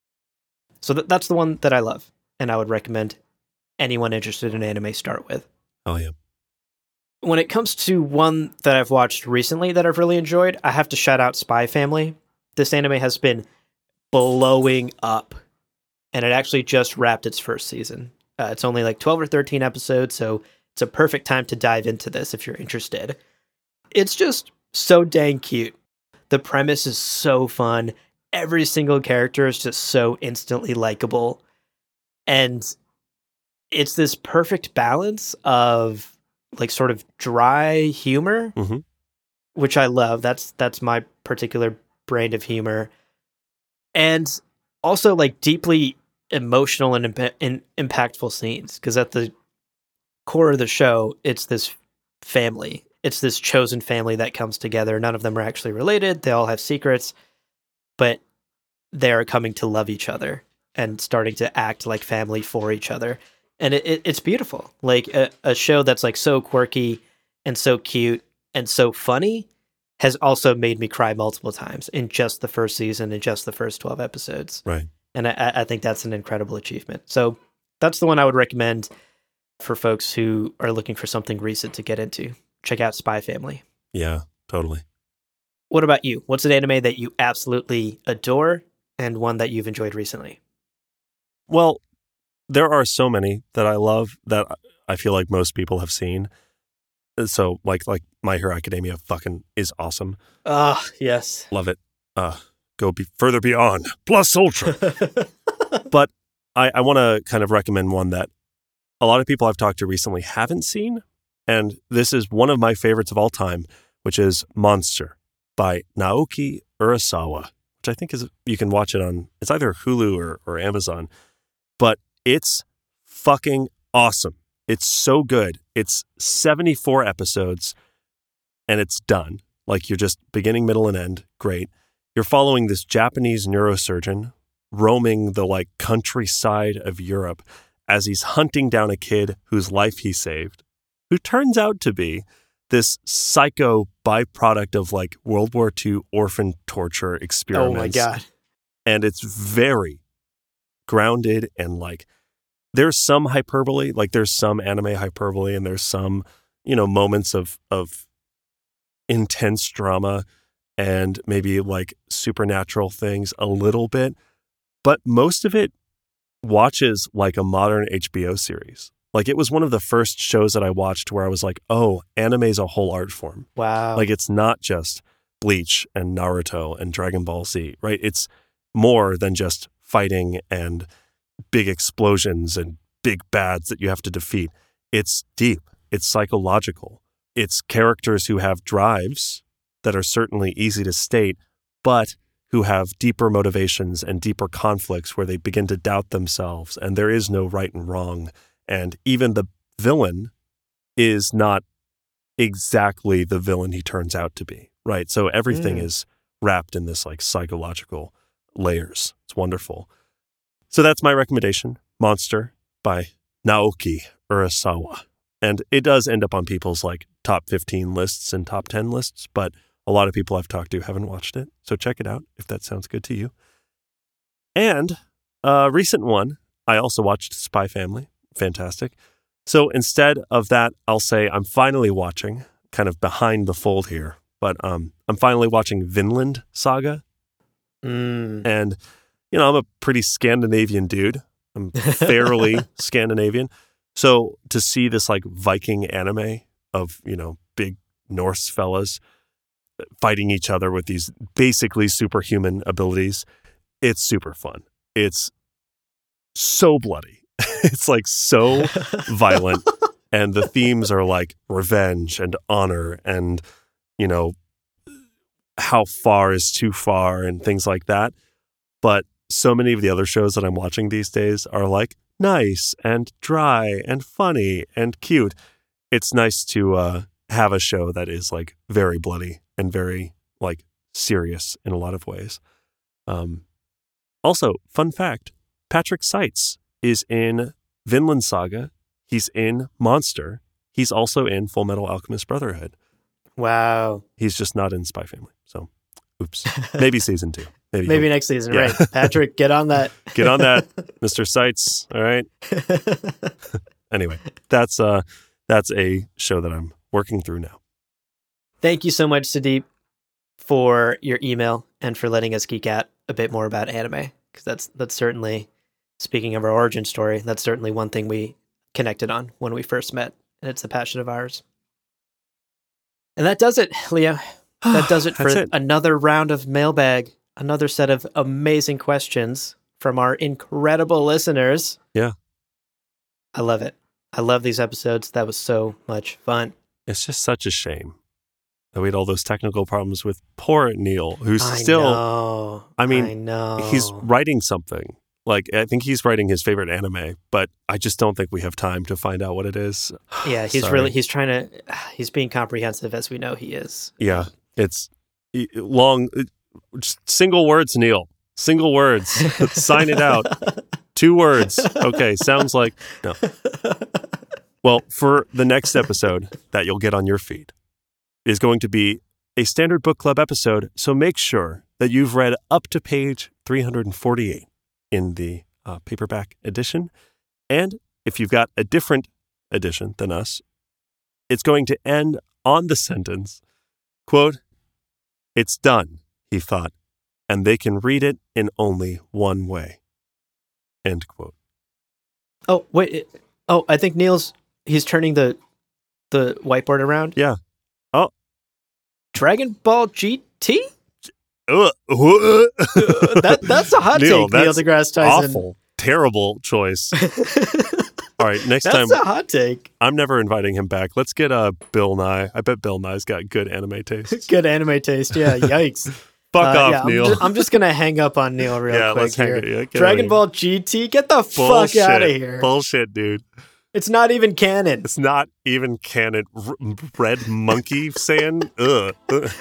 So th- that's the one that I love, and I would recommend anyone interested in anime start with. Oh, yeah. When it comes to one that I've watched recently that I've really enjoyed, I have to shout out Spy Family. This anime has been blowing up, and it actually just wrapped its first season. Uh, it's only like twelve or thirteen episodes, so it's a perfect time to dive into this if you're interested. It's just so dang cute. The premise is so fun. Every single character is just so instantly likable. And it's this perfect balance of like sort of dry humor, mm-hmm. which I love. That's that's my particular brand of humor. And also like deeply emotional and, imp- and impactful scenes. Because at the core of the show, it's this family. It's this chosen family that comes together. None of them are actually related. They all have secrets, but they're coming to love each other and starting to act like family for each other. And it, it, it's beautiful. Like a, a show that's like so quirky and so cute and so funny has also made me cry multiple times in just the first season, in just the first twelve episodes. Right. And I, I think that's an incredible achievement. So that's the one I would recommend for folks who are looking for something recent to get into. Check out Spy Family. Yeah, totally. What about you? What's an anime that you absolutely adore and one that you've enjoyed recently? Well, there are so many that I love that I feel like most people have seen. So, like, like My Hero Academia fucking is awesome. Ah, uh, yes. Love it. Uh, go be further beyond. Plus Ultra. But I, I want to kind of recommend one that a lot of people I've talked to recently haven't seen. And this is one of my favorites of all time, which is Monster by Naoki Urasawa, which I think is, you can watch it on, it's either Hulu or, or Amazon, but it's fucking awesome. It's so good. It's seventy-four episodes and it's done. Like you're just beginning, middle, and end. Great. You're following this Japanese neurosurgeon roaming the like countryside of Europe as he's hunting down a kid whose life he saved, who turns out to be this psycho byproduct of like World War Two orphan torture experiments. Oh my God. And it's very grounded and like, there's some hyperbole, like there's some anime hyperbole and there's some, you know, moments of, of intense drama and maybe like supernatural things a little bit. But most of it watches like a modern H B O series. Like, it was one of the first shows that I watched where I was like, oh, anime is a whole art form. Wow. Like, it's not just Bleach and Naruto and Dragon Ball Z, right? It's more than just fighting and big explosions and big bads that you have to defeat. It's deep. It's psychological. It's characters who have drives that are certainly easy to state, but who have deeper motivations and deeper conflicts where they begin to doubt themselves, and there is no right and wrong. And even the villain is not exactly the villain he turns out to be, right? So everything mm. is wrapped in this like psychological layers. It's wonderful. So that's my recommendation, Monster by Naoki Urasawa. And it does end up on people's like top fifteen lists and top ten lists, but a lot of people I've talked to haven't watched it. So check it out if that sounds good to you. And a recent one, I also watched Spy Family. Fantastic. So instead of that, I'll say I'm finally watching, kind of behind the fold here, but um, I'm finally watching Vinland Saga. Mm. And, you know, I'm a pretty Scandinavian dude. I'm fairly Scandinavian. So to see this like Viking anime of, you know, big Norse fellas fighting each other with these basically superhuman abilities, it's super fun. It's so bloody. It's like so violent, and the themes are like revenge and honor and, you know, how far is too far and things like that. But so many of the other shows that I'm watching these days are like nice and dry and funny and cute. It's nice to uh, have a show that is like very bloody and very like serious in a lot of ways. Um, also, fun fact, Patrick Seitz is in Vinland Saga. He's in Monster. He's also in Full Metal Alchemist Brotherhood. Wow. He's just not in Spy Family. So, oops. Maybe season two. Maybe, Maybe next season, yeah. Right. Patrick, get on that. Get on that, Mister Seitz. All right. Anyway, that's uh, that's a show that I'm working through now. Thank you so much, Sudeep, for your email and for letting us geek out a bit more about anime. Because that's that's certainly... Speaking of our origin story, that's certainly one thing we connected on when we first met, and it's a passion of ours. And that does it, Leo. That does it for it. another round of mailbag, another set of amazing questions from our incredible listeners. Yeah. I love it. I love these episodes. That was so much fun. It's just such a shame that we had all those technical problems with poor Neil, who's I still, know. I mean, I know. he's writing something. Like, I think he's writing his favorite anime, but I just don't think we have time to find out what it is. Yeah, he's Sorry. really, he's trying to, he's being comprehensive, as we know he is. Yeah, it's long, just single words, Neil. Single words. Sign it out. Two words. Okay, sounds like, no. Well, for the next episode that you'll get on your feed is going to be a standard book club episode, so make sure that you've read up to page three hundred forty-eight. In the uh, paperback edition. And if you've got a different edition than us, it's going to end on the sentence, quote, "It's done," he thought, "and they can read it in only one way." End quote. Oh, wait. Oh, I think Neil's, he's turning the the whiteboard around. Yeah. Oh. Dragon Ball G T? Uh, uh, that that's a hot Neil, take, Neil deGrasse Tyson. Awful, terrible choice. All right, next that's time. That's a hot take. I'm never inviting him back. Let's get uh, Bill Nye. I bet Bill Nye's got good anime taste. Good anime taste, yeah. Yikes. Fuck uh, off, yeah, Neil. I'm just, I'm just gonna hang up on Neil real yeah, quick let's here. Hang it, yeah, Dragon Ball G T, get the Bullshit. fuck out of here. Bullshit, dude. It's not even canon. It's not even canon. R- red monkey saying, ugh.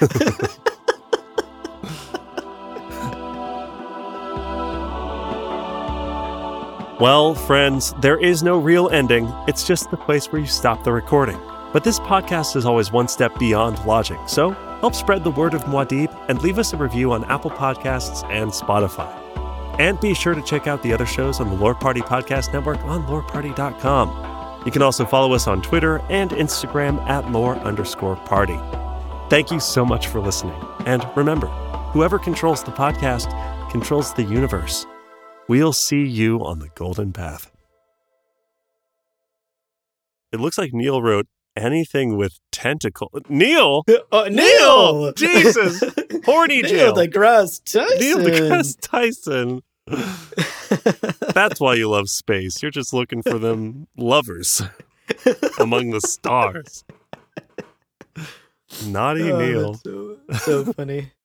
Well, friends, there is no real ending. It's just the place where you stop the recording. But this podcast is always one step beyond logic, so help spread the word of Muad'Dib and leave us a review on Apple Podcasts and Spotify. And be sure to check out the other shows on the Lore Party Podcast Network on lore party dot com. You can also follow us on Twitter and Instagram at lore underscore party. Thank you so much for listening. And remember, whoever controls the podcast controls the universe. we'll see you on the golden path. It looks like Neil wrote anything with tentacle. Neil? Uh, Neil! Jesus! Horny Jail. Neil deGrasse Tyson. Neil deGrasse Tyson. That's why you love space. You're just looking for them lovers among the stars. Naughty Oh, Neil. that's so, so funny.